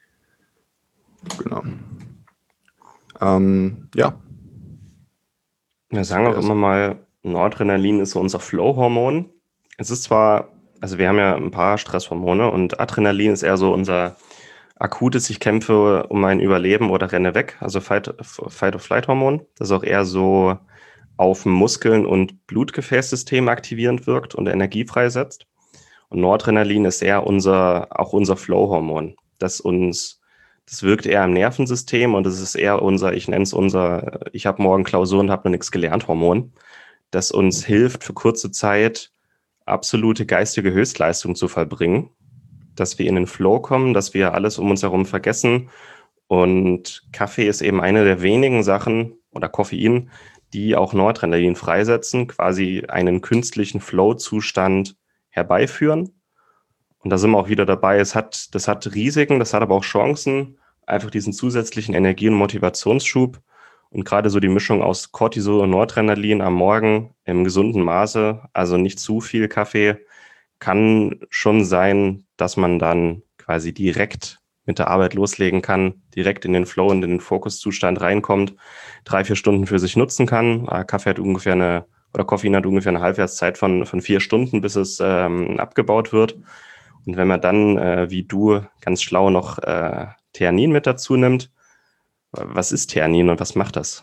Ja. Wir sagen auch immer mal, Noradrenalin ist so unser Flow-Hormon. Es ist zwar, also wir haben ja ein paar Stresshormone und Adrenalin ist eher so unser akutes, ich kämpfe um mein Überleben oder renne weg, also Fight-or-Flight-Hormon. Das ist auch eher so auf Muskeln und Blutgefäßsystem aktivierend wirkt und Energie freisetzt. Und Noradrenalin ist eher auch unser Flow-Hormon. Das wirkt eher im Nervensystem und das ist eher ich habe morgen Klausur und habe noch nichts gelernt Hormon, das uns hilft, für kurze Zeit absolute geistige Höchstleistung zu vollbringen, dass wir in den Flow kommen, dass wir alles um uns herum vergessen. Und Kaffee ist eben eine der wenigen Sachen, oder Koffein, die auch Noradrenalin freisetzen, quasi einen künstlichen Flow-Zustand herbeiführen. Und da sind wir auch wieder dabei. Das hat Risiken, das hat aber auch Chancen, einfach diesen zusätzlichen Energie- und Motivationsschub. Und gerade so die Mischung aus Cortisol und Noradrenalin am Morgen im gesunden Maße, also nicht zu viel Kaffee, kann schon sein, dass man dann quasi direkt mit der Arbeit loslegen kann, direkt in den Flow und in den Fokuszustand reinkommt, 3-4 Stunden für sich nutzen kann. Koffein hat ungefähr eine Halbwertszeit von 4 Stunden, bis es abgebaut wird. Und wenn man dann, wie du, ganz schlau noch Theanin mit dazu nimmt, was ist Theanin und was macht das?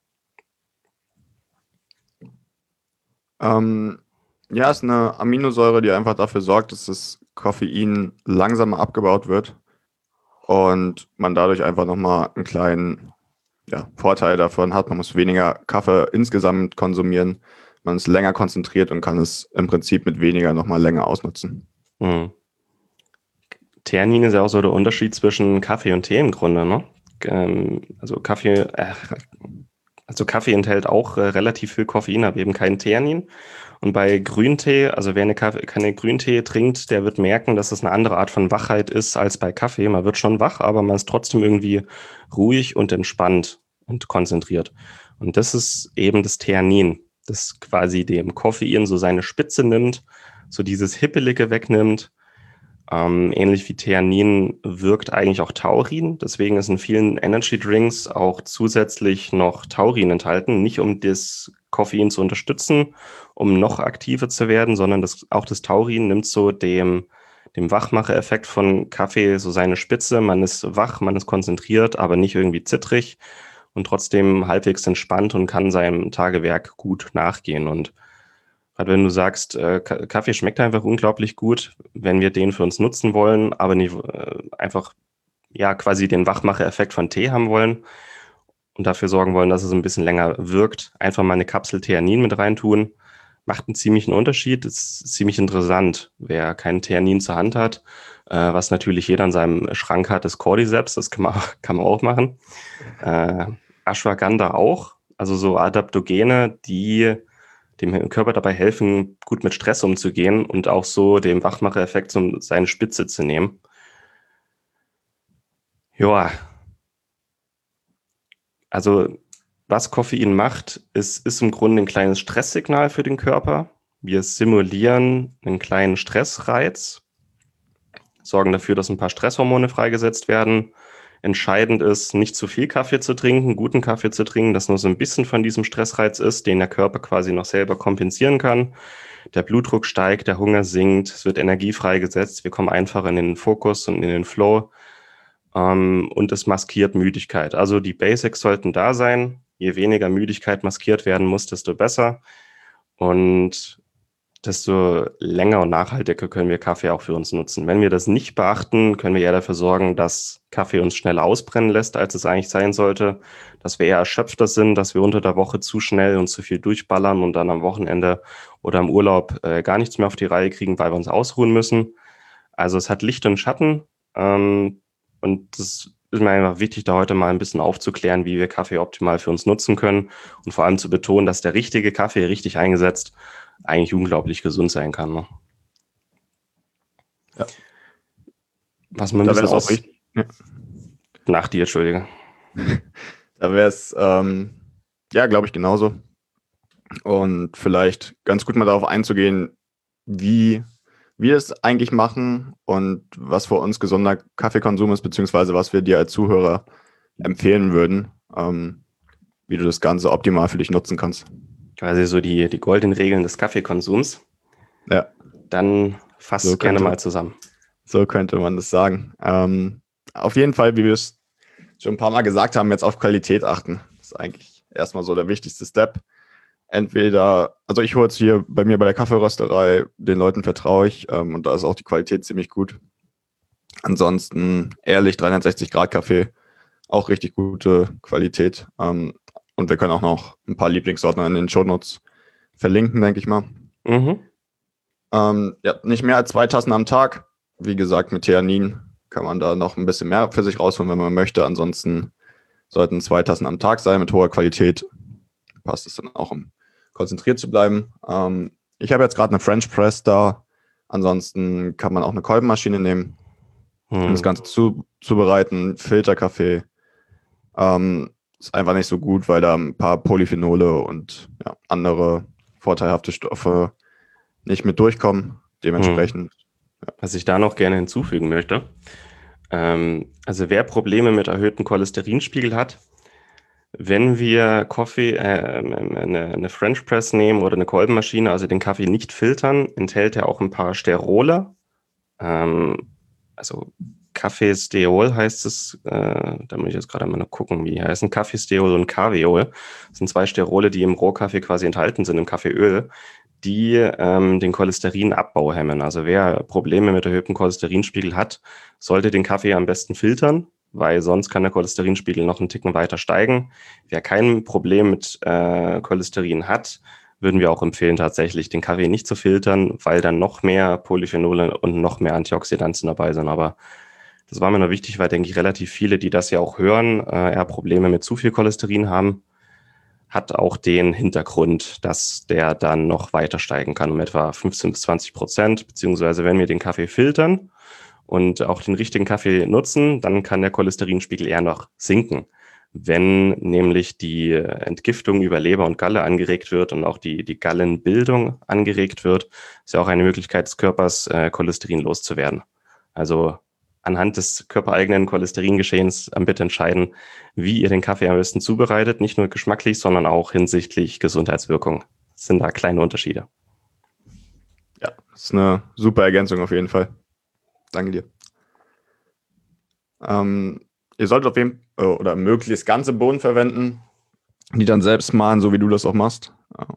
Ja, ist eine Aminosäure, die einfach dafür sorgt, dass das Koffein langsamer abgebaut wird und man dadurch einfach nochmal einen kleinen Vorteil davon hat. Man muss weniger Kaffee insgesamt konsumieren, man ist länger konzentriert und kann es im Prinzip mit weniger nochmal länger ausnutzen. Theanin ist ja auch so der Unterschied zwischen Kaffee und Tee im Grunde, ne? Also Kaffee enthält auch relativ viel Koffein, aber eben kein Theanin. Und bei Grüntee, also wer keine Grüntee trinkt, der wird merken, dass es eine andere Art von Wachheit ist als bei Kaffee. Man wird schon wach, aber man ist trotzdem irgendwie ruhig und entspannt und konzentriert. Und das ist eben das Theanin, das quasi dem Koffein so seine Spitze nimmt, so dieses Hippelige wegnimmt. Ähnlich wie Theanin wirkt eigentlich auch Taurin. Deswegen ist in vielen Energy Drinks auch zusätzlich noch Taurin enthalten. Nicht um das Koffein zu unterstützen, um noch aktiver zu werden, sondern auch das Taurin nimmt so dem Wachmacher-Effekt von Kaffee so seine Spitze. Man ist wach, man ist konzentriert, aber nicht irgendwie zittrig und trotzdem halbwegs entspannt und kann seinem Tagewerk gut nachgehen. Und gerade wenn du sagst, Kaffee schmeckt einfach unglaublich gut, wenn wir den für uns nutzen wollen, aber nicht einfach ja quasi den Wachmacher-Effekt von Tee haben wollen und dafür sorgen wollen, dass es ein bisschen länger wirkt, einfach mal eine Kapsel Theanin mit reintun, macht einen ziemlichen Unterschied. Ist ziemlich interessant. Wer keinen Theanin zur Hand hat, was natürlich jeder in seinem Schrank hat, ist Cordyceps, das kann man auch machen. Ashwagandha auch, also so Adaptogene, die dem Körper dabei helfen, gut mit Stress umzugehen und auch so dem Wachmacher-Effekt seine Spitze zu nehmen. Ja, also was Koffein macht, ist im Grunde ein kleines Stresssignal für den Körper. Wir simulieren einen kleinen Stressreiz, sorgen dafür, dass ein paar Stresshormone freigesetzt werden. Entscheidend ist, nicht zu viel Kaffee zu trinken, guten Kaffee zu trinken, dass nur so ein bisschen von diesem Stressreiz ist, den der Körper quasi noch selber kompensieren kann. Der Blutdruck steigt, der Hunger sinkt, es wird Energie freigesetzt, wir kommen einfach in den Fokus und in den Flow. Und es maskiert Müdigkeit. Also die Basics sollten da sein. Je weniger Müdigkeit maskiert werden muss, desto besser. Und desto länger und nachhaltiger können wir Kaffee auch für uns nutzen. Wenn wir das nicht beachten, können wir eher dafür sorgen, dass Kaffee uns schneller ausbrennen lässt, als es eigentlich sein sollte, dass wir eher erschöpfter sind, dass wir unter der Woche zu schnell und zu viel durchballern und dann am Wochenende oder im Urlaub gar nichts mehr auf die Reihe kriegen, weil wir uns ausruhen müssen. Also es hat Licht und Schatten und das ist mir einfach wichtig, da heute mal ein bisschen aufzuklären, wie wir Kaffee optimal für uns nutzen können und vor allem zu betonen, dass der richtige Kaffee richtig eingesetzt eigentlich unglaublich gesund sein kann. Ne? Ja. Was man ein Da bisschen wäre es auch richtig. Ja. Nach dir, Entschuldige. Da wäre es, ja, glaube ich, genauso. Und vielleicht ganz gut mal darauf einzugehen, wie wir es eigentlich machen und was für uns gesunder Kaffeekonsum ist, beziehungsweise was wir dir als Zuhörer empfehlen würden, wie du das Ganze optimal für dich nutzen kannst. Quasi so die goldenen Regeln des Kaffeekonsums. Ja. Dann fass So gerne mal zusammen. So könnte man das sagen. Auf jeden Fall, wie wir es schon ein paar Mal gesagt haben, jetzt auf Qualität achten. Das ist eigentlich erstmal so der wichtigste Step. Entweder, also ich hole jetzt hier bei mir bei der Kaffeerösterei, den Leuten vertraue ich und da ist auch die Qualität ziemlich gut. Ansonsten ehrlich 360 Grad Kaffee, auch richtig gute Qualität. Und wir können auch noch ein paar Lieblingssorten in den Shownotes verlinken, denke ich mal. Mhm. Ja, nicht mehr als 2 Tassen am Tag. Wie gesagt, mit Theanin kann man da noch ein bisschen mehr für sich rausholen, wenn man möchte. Ansonsten sollten 2 Tassen am Tag sein mit hoher Qualität. Passt es dann auch, um konzentriert zu bleiben. Ich habe jetzt gerade eine French Press da. Ansonsten kann man auch eine Kolbenmaschine nehmen, um das Ganze zubereiten. Filterkaffee ist einfach nicht so gut, weil da ein paar Polyphenole und ja, andere vorteilhafte Stoffe nicht mit durchkommen. Dementsprechend. Ja. Was ich da noch gerne hinzufügen möchte, also wer Probleme mit erhöhtem Cholesterinspiegel hat, wenn wir eine French Press nehmen oder eine Kolbenmaschine, also den Kaffee nicht filtern, enthält er auch ein paar Sterole. Also Kaffeesteol heißt es, da muss ich jetzt gerade mal noch gucken, wie die heißen. Kaffeesteol und Kaviol. Das sind 2 Sterole, die im Rohkaffee quasi enthalten sind, im Kaffeeöl, die den Cholesterinabbau hemmen. Also wer Probleme mit erhöhtem Cholesterinspiegel hat, sollte den Kaffee am besten filtern, weil sonst kann der Cholesterinspiegel noch einen Ticken weiter steigen. Wer kein Problem mit Cholesterin hat, würden wir auch empfehlen, tatsächlich den Kaffee nicht zu filtern, weil dann noch mehr Polyphenole und noch mehr Antioxidantien dabei sind. Aber das war mir noch wichtig, weil, denke ich, relativ viele, die das ja auch hören, eher Probleme mit zu viel Cholesterin haben. hat auch den Hintergrund, dass der dann noch weiter steigen kann um etwa 15-20%, beziehungsweise wenn wir den Kaffee filtern und auch den richtigen Kaffee nutzen, dann kann der Cholesterinspiegel eher noch sinken. Wenn nämlich die Entgiftung über Leber und Galle angeregt wird und auch die Gallenbildung angeregt wird, ist ja auch eine Möglichkeit des Körpers, Cholesterin loszuwerden. Also anhand des körpereigenen Cholesteringeschehens bitte entscheiden, wie ihr den Kaffee am besten zubereitet, nicht nur geschmacklich, sondern auch hinsichtlich Gesundheitswirkung. Das sind da kleine Unterschiede. Ja, das ist eine super Ergänzung auf jeden Fall. Danke dir. Ihr solltet auf jeden Fall oder möglichst ganze Bohnen verwenden, die dann selbst mahlen, so wie du das auch machst.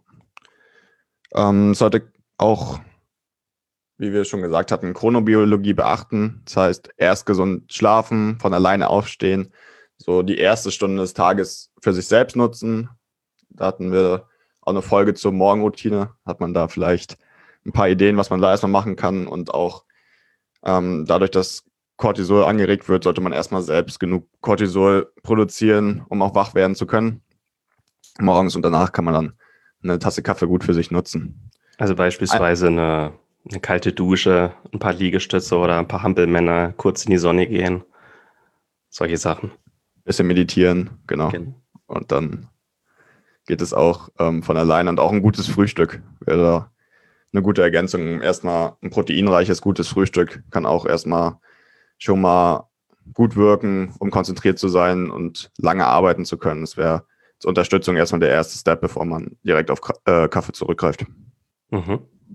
Sollte auch, wie wir schon gesagt hatten, Chronobiologie beachten. Das heißt, erst gesund schlafen, von alleine aufstehen, so die erste Stunde des Tages für sich selbst nutzen. Da hatten wir auch eine Folge zur Morgenroutine. Hat man da vielleicht ein paar Ideen, was man da erstmal machen kann. Und auch dadurch, dass Cortisol angeregt wird, sollte man erstmal selbst genug Cortisol produzieren, um auch wach werden zu können. Morgens und danach kann man dann eine Tasse Kaffee gut für sich nutzen. Also beispielsweise eine kalte Dusche, ein paar Liegestütze oder ein paar Hampelmänner, kurz in die Sonne gehen. Solche Sachen. Bisschen meditieren, genau. Und dann geht es auch von alleine. Und auch ein gutes Frühstück wäre eine gute Ergänzung. Erstmal ein proteinreiches, gutes Frühstück kann auch erstmal schon mal gut wirken, um konzentriert zu sein und lange arbeiten zu können. Das wäre zur Unterstützung erstmal der erste Step, bevor man direkt auf Kaffee zurückgreift. Mhm.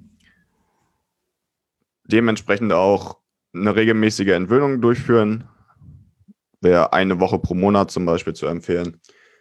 Dementsprechend auch eine regelmäßige Entwöhnung durchführen. Wäre eine Woche pro Monat zum Beispiel zu empfehlen.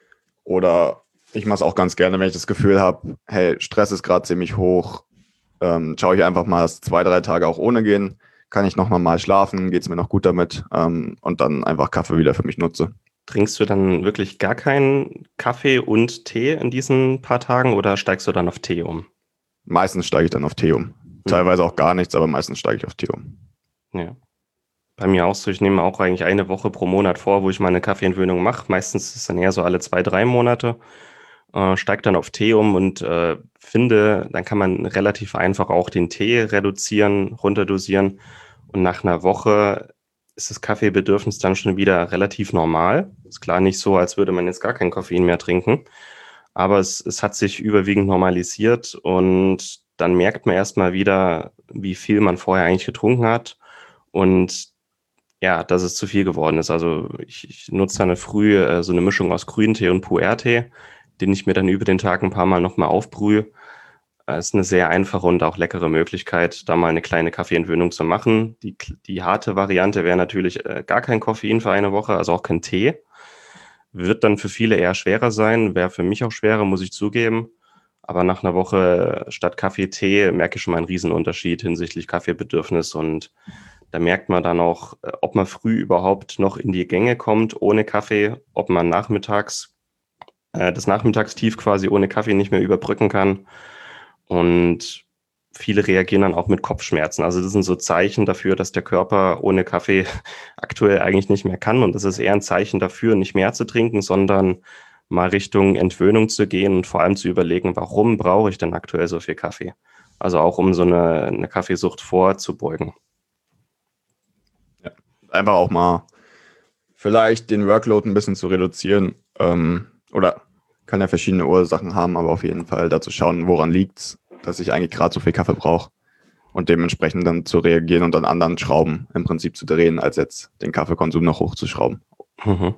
Oder ich mache es auch ganz gerne, wenn ich das Gefühl habe, hey, Stress ist gerade ziemlich hoch, schaue ich einfach mal, dass 2-3 Tage auch ohne gehen. Kann ich noch normal schlafen, geht es mir noch gut damit und dann einfach Kaffee wieder für mich nutze. Trinkst du dann wirklich gar keinen Kaffee und Tee in diesen paar Tagen oder steigst du dann auf Tee um? Meistens steige ich dann auf Tee um. Teilweise auch gar nichts, aber meistens steige ich auf Tee um. Ja. Bei mir auch so, ich nehme auch eigentlich eine Woche pro Monat vor, wo ich meine Kaffeeentwöhnung mache. Meistens ist es dann eher so alle 2-3 Monate. Steige dann auf Tee um und finde, dann kann man relativ einfach auch den Tee reduzieren, runterdosieren. Und nach einer Woche ist das Kaffeebedürfnis dann schon wieder relativ normal. Ist klar nicht so, als würde man jetzt gar kein Koffein mehr trinken. Aber es hat sich überwiegend normalisiert und dann merkt man erstmal wieder, wie viel man vorher eigentlich getrunken hat und ja, dass es zu viel geworden ist. Also ich nutze dann früh so eine Mischung aus Grüntee und Pu'er-Tee, den ich mir dann über den Tag ein paar Mal nochmal aufbrühe. Ist eine sehr einfache und auch leckere Möglichkeit, da mal eine kleine Kaffeeentwöhnung zu machen. Die harte Variante wäre natürlich gar kein Koffein für eine Woche, also auch kein Tee. Wird dann für viele eher schwerer sein, wäre für mich auch schwerer, muss ich zugeben. Aber nach einer Woche statt Kaffee, Tee merke ich schon mal einen Riesenunterschied hinsichtlich Kaffeebedürfnis. Und da merkt man dann auch, ob man früh überhaupt noch in die Gänge kommt ohne Kaffee, ob man nachmittags das Nachmittagstief quasi ohne Kaffee nicht mehr überbrücken kann. Und viele reagieren dann auch mit Kopfschmerzen. Also das sind so Zeichen dafür, dass der Körper ohne Kaffee aktuell eigentlich nicht mehr kann. Und das ist eher ein Zeichen dafür, nicht mehr zu trinken, sondern mal Richtung Entwöhnung zu gehen und vor allem zu überlegen, warum brauche ich denn aktuell so viel Kaffee? Also auch um so eine Kaffeesucht vorzubeugen. Ja, einfach auch mal vielleicht den Workload ein bisschen zu reduzieren. Oder kann ja verschiedene Ursachen haben, aber auf jeden Fall dazu schauen, woran liegt es, dass ich eigentlich gerade so viel Kaffee brauche. Und dementsprechend dann zu reagieren und an anderen Schrauben im Prinzip zu drehen, als jetzt den Kaffeekonsum noch hochzuschrauben. Mhm.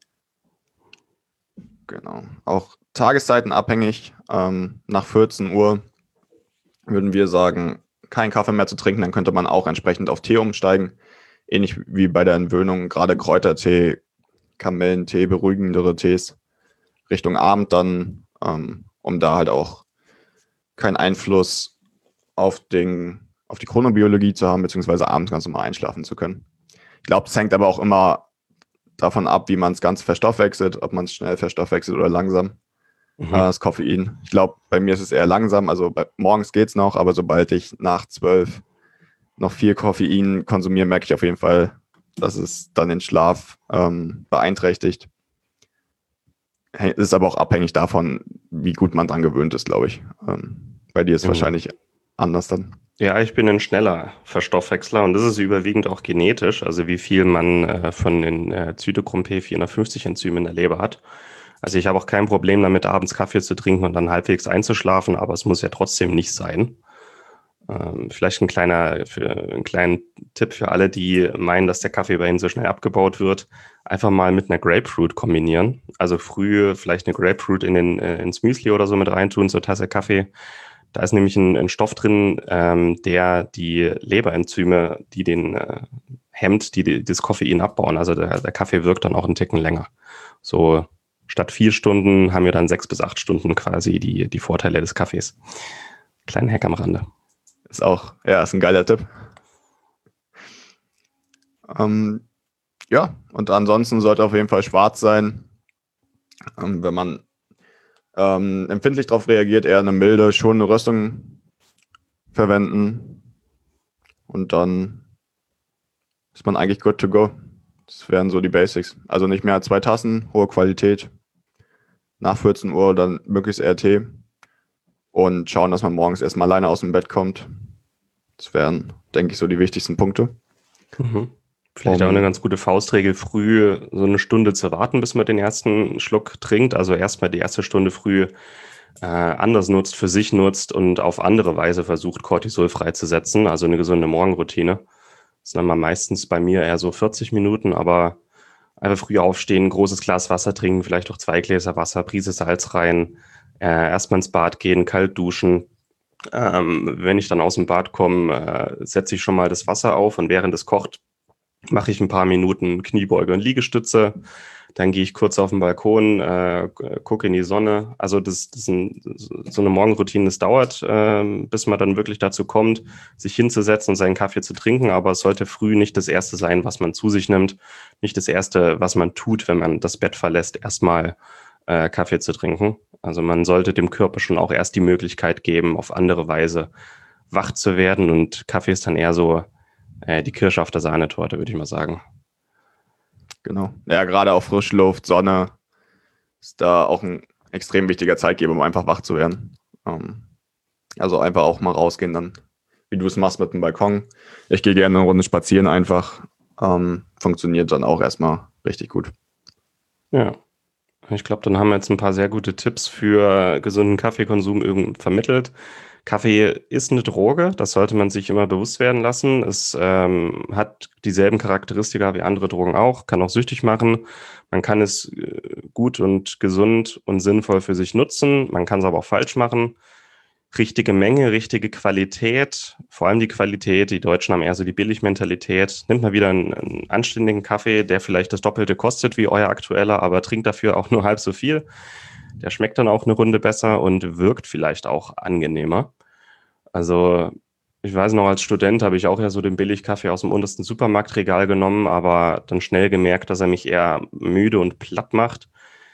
Genau. Auch Tageszeiten abhängig. Nach 14 Uhr würden wir sagen, kein Kaffee mehr zu trinken, dann könnte man auch entsprechend auf Tee umsteigen. Ähnlich wie bei der Entwöhnung, gerade Kräutertee, Kamillentee, beruhigendere Tees. Richtung Abend dann, um da halt auch keinen Einfluss auf die Chronobiologie zu haben, beziehungsweise abends ganz normal einschlafen zu können. Ich glaube, es hängt aber auch immer davon ab, wie man es ganz verstoffwechselt, ob man es schnell verstoffwechselt oder langsam, das Koffein. Ich glaube, bei mir ist es eher langsam, also morgens geht es noch, aber sobald ich nach 12 noch viel Koffein konsumiere, merke ich auf jeden Fall, dass es dann den Schlaf beeinträchtigt. ist aber auch abhängig davon, wie gut man dran gewöhnt ist, glaube ich. Bei dir ist es wahrscheinlich anders dann. Ja, ich bin ein schneller Verstoffwechsler und das ist überwiegend auch genetisch, also wie viel man von den Zytochrom P450 Enzymen in der Leber hat. Also ich habe auch kein Problem damit, abends Kaffee zu trinken und dann halbwegs einzuschlafen, aber es muss ja trotzdem nicht sein. Vielleicht einen kleinen Tipp für alle, die meinen, dass der Kaffee bei ihnen so schnell abgebaut wird. Einfach mal mit einer Grapefruit kombinieren. Also früh vielleicht eine Grapefruit ins Müsli oder so mit reintun, zur Tasse Kaffee. Da ist nämlich ein Stoff drin, der die Leberenzyme, die den hemmt, die das Koffein abbauen. Also der Kaffee wirkt dann auch einen Ticken länger. So statt 4 Stunden haben wir dann 6 bis 8 Stunden quasi die Vorteile des Kaffees. Kleinen Hack am Rande. Ist ein geiler Tipp. Ja, und ansonsten sollte auf jeden Fall schwarz sein. Wenn man empfindlich darauf reagiert, eher eine milde, schonende Röstung verwenden. Und dann ist man eigentlich good to go. Das wären so die Basics. Also nicht mehr als 2 Tassen, hohe Qualität. Nach 14 Uhr dann möglichst eher Tee. Und schauen, dass man morgens erstmal alleine aus dem Bett kommt. Das wären, denke ich, so die wichtigsten Punkte. Mhm. Vielleicht auch eine ganz gute Faustregel, früh so eine Stunde zu warten, bis man den ersten Schluck trinkt. Also erstmal die erste Stunde früh anders nutzt, für sich nutzt und auf andere Weise versucht, Cortisol freizusetzen. Also eine gesunde Morgenroutine. Das sind dann meistens bei mir eher so 40 Minuten, aber einfach früh aufstehen, großes Glas Wasser trinken, vielleicht auch 2 Gläser Wasser, Prise Salz rein, erstmal ins Bad gehen, kalt duschen. Wenn ich dann aus dem Bad komme, setze ich schon mal das Wasser auf und während es kocht, mache ich ein paar Minuten Kniebeuge und Liegestütze. Dann gehe ich kurz auf den Balkon, gucke in die Sonne. Also so eine Morgenroutine, das dauert, bis man dann wirklich dazu kommt, sich hinzusetzen und seinen Kaffee zu trinken. Aber es sollte früh nicht das Erste sein, was man zu sich nimmt. Nicht das Erste, was man tut, wenn man das Bett verlässt, erstmal Kaffee zu trinken. Also man sollte dem Körper schon auch erst die Möglichkeit geben, auf andere Weise wach zu werden. Und Kaffee ist dann eher so die Kirsche auf der Sahnetorte, würde ich mal sagen. Genau. Ja, gerade auch Frischluft, Sonne ist da auch ein extrem wichtiger Zeitgeber, um einfach wach zu werden. Also einfach auch mal rausgehen dann, wie du es machst mit dem Balkon. Ich gehe gerne eine Runde spazieren einfach. Funktioniert dann auch erstmal richtig gut. Ja, ich glaube, dann haben wir jetzt ein paar sehr gute Tipps für gesunden Kaffeekonsum vermittelt. Kaffee ist eine Droge, das sollte man sich immer bewusst werden lassen. Es hat dieselben Charakteristika wie andere Drogen auch, kann auch süchtig machen. Man kann es gut und gesund und sinnvoll für sich nutzen, man kann es aber auch falsch machen. Richtige Menge, richtige Qualität, vor allem die Qualität. Die Deutschen haben eher so die Billigmentalität. Nimmt mal wieder einen anständigen Kaffee, der vielleicht das Doppelte kostet wie euer aktueller, aber trinkt dafür auch nur halb so viel. Der schmeckt dann auch eine Runde besser und wirkt vielleicht auch angenehmer. Also ich weiß noch, als Student habe ich auch ja so den Billigkaffee aus dem untersten Supermarktregal genommen, aber dann schnell gemerkt, dass er mich eher müde und platt macht.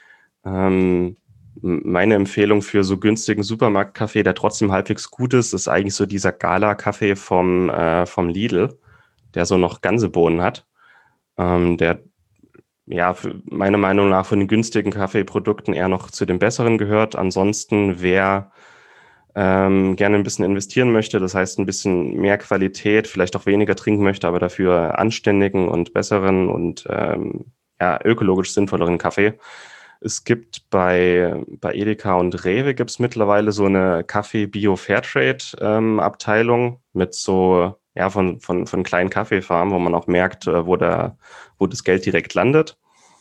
Meine Empfehlung für so günstigen Supermarktkaffee, der trotzdem halbwegs gut ist eigentlich so dieser Gala-Kaffee vom Lidl, der so noch ganze Bohnen hat. Der ja, meiner Meinung nach von den günstigen Kaffeeprodukten eher noch zu den besseren gehört. Ansonsten, wer gerne ein bisschen investieren möchte, das heißt ein bisschen mehr Qualität, vielleicht auch weniger trinken möchte, aber dafür anständigen und besseren und ökologisch sinnvolleren Kaffee. Es gibt bei Edeka und Rewe gibt es mittlerweile so eine Kaffee-Bio-Fairtrade Abteilung mit von kleinen Kaffeefarmen, wo man auch merkt, wo das Geld direkt landet.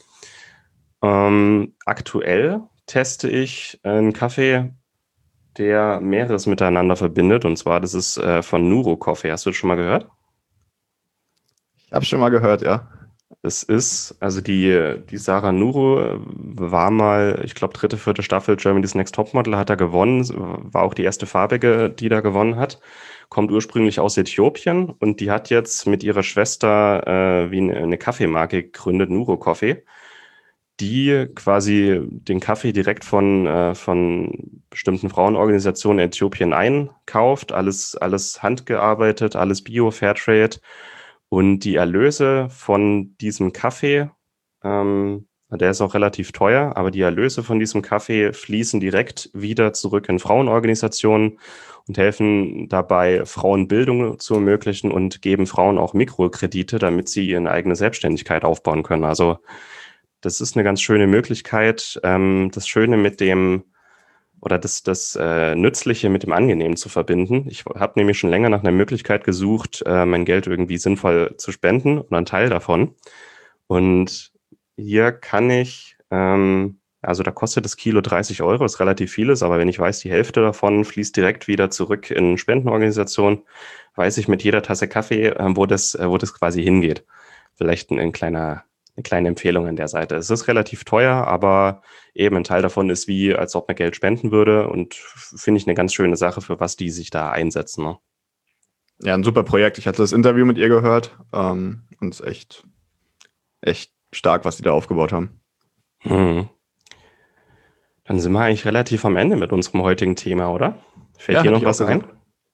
Aktuell teste ich einen Kaffee, der mehreres miteinander verbindet. Und zwar, das ist von Nuro Coffee. Hast du das schon mal gehört? Ich habe schon mal gehört, ja. Es ist, also die Sarah Nuro war mal, ich glaube, 3., 4. Staffel Germany's Next Topmodel hat er gewonnen, war auch die erste Farbige, die da gewonnen hat, kommt ursprünglich aus Äthiopien und die hat jetzt mit ihrer Schwester wie eine Kaffeemarke gegründet, Nuro Coffee, die quasi den Kaffee direkt von bestimmten Frauenorganisationen in Äthiopien einkauft, alles handgearbeitet, alles Bio, Fairtrade. Und die Erlöse von diesem Kaffee Der ist auch relativ teuer, aber die Erlöse von diesem Kaffee fließen direkt wieder zurück in Frauenorganisationen und helfen dabei, Frauenbildung zu ermöglichen und geben Frauen auch Mikrokredite, damit sie ihre eigene Selbstständigkeit aufbauen können. Also das ist eine ganz schöne Möglichkeit, das Schöne mit dem oder das Nützliche mit dem Angenehmen zu verbinden. Ich habe nämlich schon länger nach einer Möglichkeit gesucht, mein Geld irgendwie sinnvoll zu spenden oder einen Teil davon. Und hier kann ich, also da kostet das Kilo 30 Euro, ist relativ vieles, aber wenn ich weiß, die Hälfte davon fließt direkt wieder zurück in Spendenorganisationen, weiß ich mit jeder Tasse Kaffee, wo das quasi hingeht. Vielleicht eine kleine Empfehlung an der Seite. Es ist relativ teuer, aber eben ein Teil davon ist wie, als ob man Geld spenden würde und finde ich eine ganz schöne Sache, für was die sich da einsetzen. Ne? Ja, ein super Projekt. Ich hatte das Interview mit ihr gehört und es ist echt stark, was die da aufgebaut haben. Dann sind wir eigentlich relativ am Ende mit unserem heutigen Thema, oder? Fällt dir noch was ein?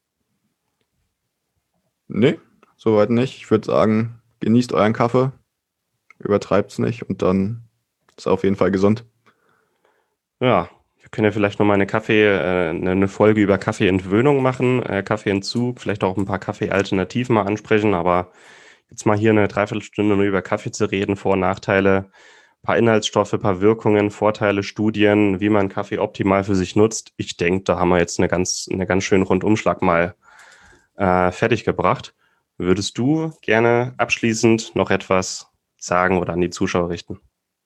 Nee, soweit nicht. Ich würde sagen, genießt euren Kaffee, übertreibt es nicht und dann ist er auf jeden Fall gesund. Ja, wir können ja vielleicht nochmal eine Folge über Kaffeeentwöhnung machen, Kaffeeentzug, vielleicht auch ein paar Kaffeealternativen mal ansprechen, aber jetzt mal hier eine Dreiviertelstunde nur über Kaffee zu reden, Vor- und Nachteile, ein paar Inhaltsstoffe, ein paar Wirkungen, Vorteile, Studien, wie man Kaffee optimal für sich nutzt. Ich denke, da haben wir jetzt einen ganz schönen Rundumschlag mal fertig gebracht. Würdest du gerne abschließend noch etwas sagen oder an die Zuschauer richten?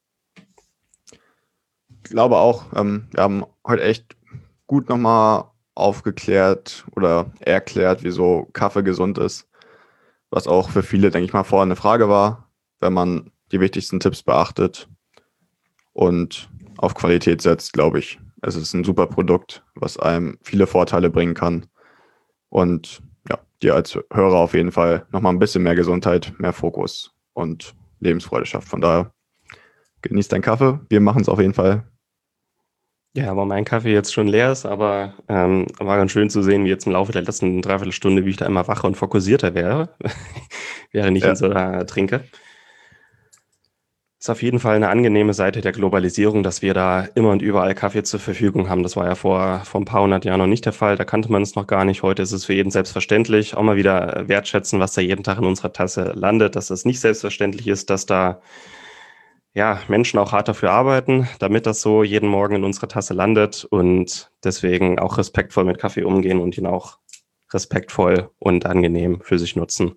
Ich glaube auch, wir haben heute echt gut nochmal aufgeklärt oder erklärt, wieso Kaffee gesund ist. Was auch für viele, denke ich mal, vorher eine Frage war, wenn man die wichtigsten Tipps beachtet und auf Qualität setzt, glaube ich. Es ist ein super Produkt, was einem viele Vorteile bringen kann und ja, dir als Hörer auf jeden Fall nochmal ein bisschen mehr Gesundheit, mehr Fokus und Lebensfreude schafft. Von daher genießt deinen Kaffee. Wir machen es auf jeden Fall. Ja, aber mein Kaffee jetzt schon leer ist, aber war ganz schön zu sehen, wie jetzt im Laufe der letzten Dreiviertelstunde, wie ich da immer wacher und fokussierter wäre, während ich ihn so trinke. Ist auf jeden Fall eine angenehme Seite der Globalisierung, dass wir da immer und überall Kaffee zur Verfügung haben. Das war ja vor ein paar hundert Jahren noch nicht der Fall. Da kannte man es noch gar nicht. Heute ist es für jeden selbstverständlich. Auch mal wieder wertschätzen, was da jeden Tag in unserer Tasse landet, dass es nicht selbstverständlich ist, dass da Menschen auch hart dafür arbeiten, damit das so jeden Morgen in unserer Tasse landet und deswegen auch respektvoll mit Kaffee umgehen und ihn auch respektvoll und angenehm für sich nutzen.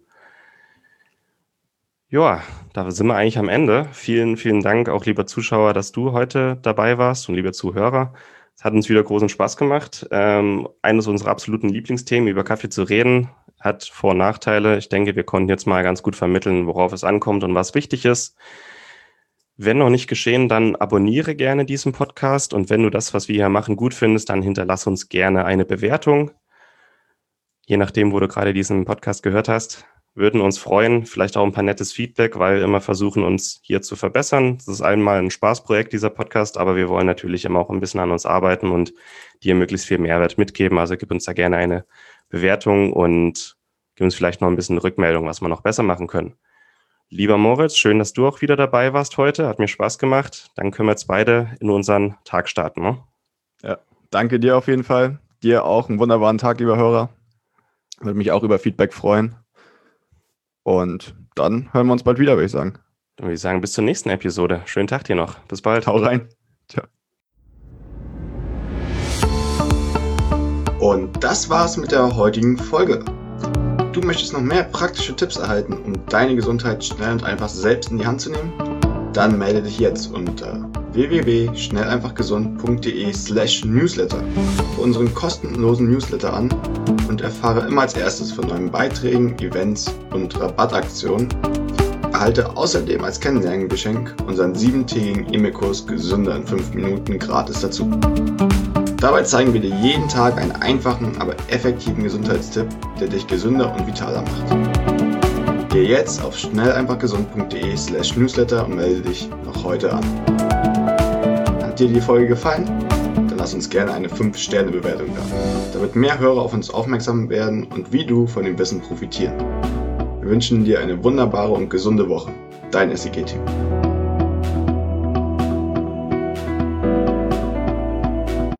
Ja, da sind wir eigentlich am Ende. Vielen, vielen Dank auch, lieber Zuschauer, dass du heute dabei warst und liebe Zuhörer. Es hat uns wieder großen Spaß gemacht. Eines unserer absoluten Lieblingsthemen, über Kaffee zu reden, hat Vor- und Nachteile. Ich denke, wir konnten jetzt mal ganz gut vermitteln, worauf es ankommt und was wichtig ist. Wenn noch nicht geschehen, dann abonniere gerne diesen Podcast und wenn du das, was wir hier machen, gut findest, dann hinterlass uns gerne eine Bewertung. Je nachdem, wo du gerade diesen Podcast gehört hast, würden uns freuen, vielleicht auch ein paar nettes Feedback, weil wir immer versuchen, uns hier zu verbessern. Das ist einmal ein Spaßprojekt, dieser Podcast, aber wir wollen natürlich immer auch ein bisschen an uns arbeiten und dir möglichst viel Mehrwert mitgeben. Also gib uns da gerne eine Bewertung und gib uns vielleicht noch ein bisschen Rückmeldung, was wir noch besser machen können. Lieber Moritz, schön, dass du auch wieder dabei warst heute. Hat mir Spaß gemacht. Dann können wir jetzt beide in unseren Tag starten. Ne? Ja, danke dir auf jeden Fall. Dir auch einen wunderbaren Tag, lieber Hörer. Würde mich auch über Feedback freuen. Und dann hören wir uns bald wieder, würde ich sagen. Dann würde ich sagen, bis zur nächsten Episode. Schönen Tag dir noch. Bis bald. Hau rein. Ciao. Und das war's mit der heutigen Folge. Du möchtest noch mehr praktische Tipps erhalten, um deine Gesundheit schnell und einfach selbst in die Hand zu nehmen? Dann melde dich jetzt unter www.schnelleinfachgesund.de/newsletter für unseren kostenlosen Newsletter an und erfahre immer als erstes von neuen Beiträgen, Events und Rabattaktionen. Erhalte außerdem als Kennenlerngeschenk unseren 7-tägigen E-Mail-Kurs Gesünder in 5 Minuten gratis dazu. Dabei zeigen wir dir jeden Tag einen einfachen, aber effektiven Gesundheitstipp, der dich gesünder und vitaler macht. Gehe jetzt auf schnelleinfachgesund.de/newsletter und melde dich noch heute an. Hat dir die Folge gefallen? Dann lass uns gerne eine 5-Sterne-Bewertung da, damit mehr Hörer auf uns aufmerksam werden und wie du von dem Wissen profitieren. Wir wünschen dir eine wunderbare und gesunde Woche. Dein SEG-Team.